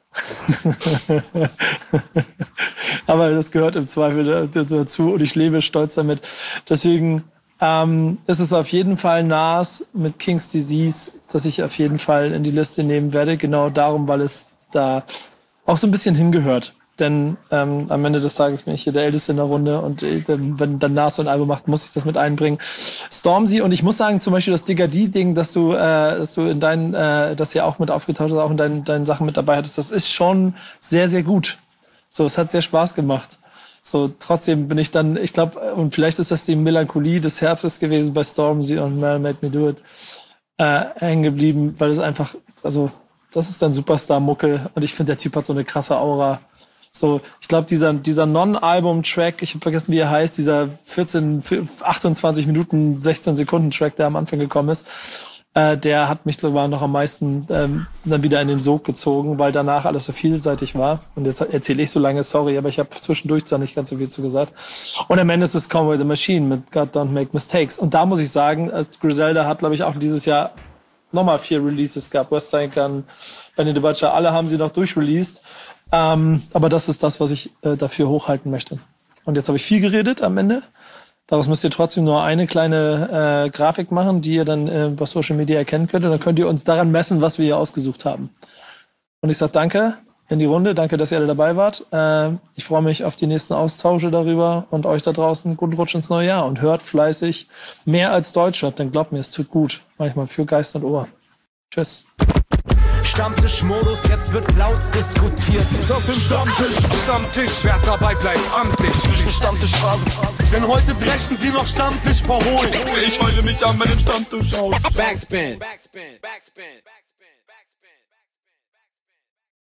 Aber das gehört im Zweifel dazu und ich lebe stolz damit. Deswegen ähm, ist es auf jeden Fall Nas mit King's Disease, dass ich auf jeden Fall in die Liste nehmen werde. Genau darum, weil es da auch so ein bisschen hingehört. Denn ähm, am Ende des Tages bin ich hier der Älteste in der Runde und äh, wenn danach so ein Album macht, muss ich das mit einbringen. Stormzy, und ich muss sagen, zum Beispiel das Digga D-Ding, dass du, äh, dass du in deinen, äh, das ja auch mit aufgetaucht hast, auch in deinen, deinen Sachen mit dabei hattest, das ist schon sehr, sehr gut. So, es hat sehr Spaß gemacht. So, trotzdem bin ich dann, ich glaube, und vielleicht ist das die Melancholie des Herbstes gewesen bei Stormzy und Mel Made Me Do It, äh, hängen geblieben, weil es einfach, also, das ist dann Superstar-Mucke und ich finde, der Typ hat so eine krasse Aura. So, ich glaube, dieser, dieser Non-Album-Track, ich habe vergessen, wie er heißt, dieser vierzehn, achtundzwanzig Minuten, sechzehn Sekunden Track, der am Anfang gekommen ist, äh, der hat mich sogar noch am meisten ähm, dann wieder in den Sog gezogen, weil danach alles so vielseitig war. Und jetzt erzähle ich so lange, sorry, aber ich habe zwischendurch zwar nicht ganz so viel zu gesagt. Und am Ende ist es Conway the Machine mit God Don't Make Mistakes. Und da muss ich sagen, Griselda hat, glaube ich, auch dieses Jahr nochmal vier Releases gehabt. Westside Gun, Benny the Butcher, alle haben sie noch durchreleased. Ähm, aber das ist das, was ich äh, dafür hochhalten möchte. Und jetzt habe ich viel geredet am Ende. Daraus müsst ihr trotzdem nur eine kleine äh, Grafik machen, die ihr dann äh, bei Social Media erkennen könnt. Und dann könnt ihr uns daran messen, was wir hier ausgesucht haben. Und ich sage danke in die Runde. Danke, dass ihr alle dabei wart. Äh, ich freue mich auf die nächsten Austausche darüber. Und euch da draußen guten Rutsch ins neue Jahr. Und hört fleißig mehr als Deutschrap. Denn glaubt mir, es tut gut. Manchmal für Geist und Ohr. Tschüss. Stammtischmodus, jetzt wird laut diskutiert. Auf dem Stammtisch, Stammtisch, wer dabei bleibt, amtlich. Stammtisch Phase. Denn heute brechen sie noch Stammtisch verholen. Ich heule mich an meinem Stammtisch aus. Backspin. Backspin. Backspin.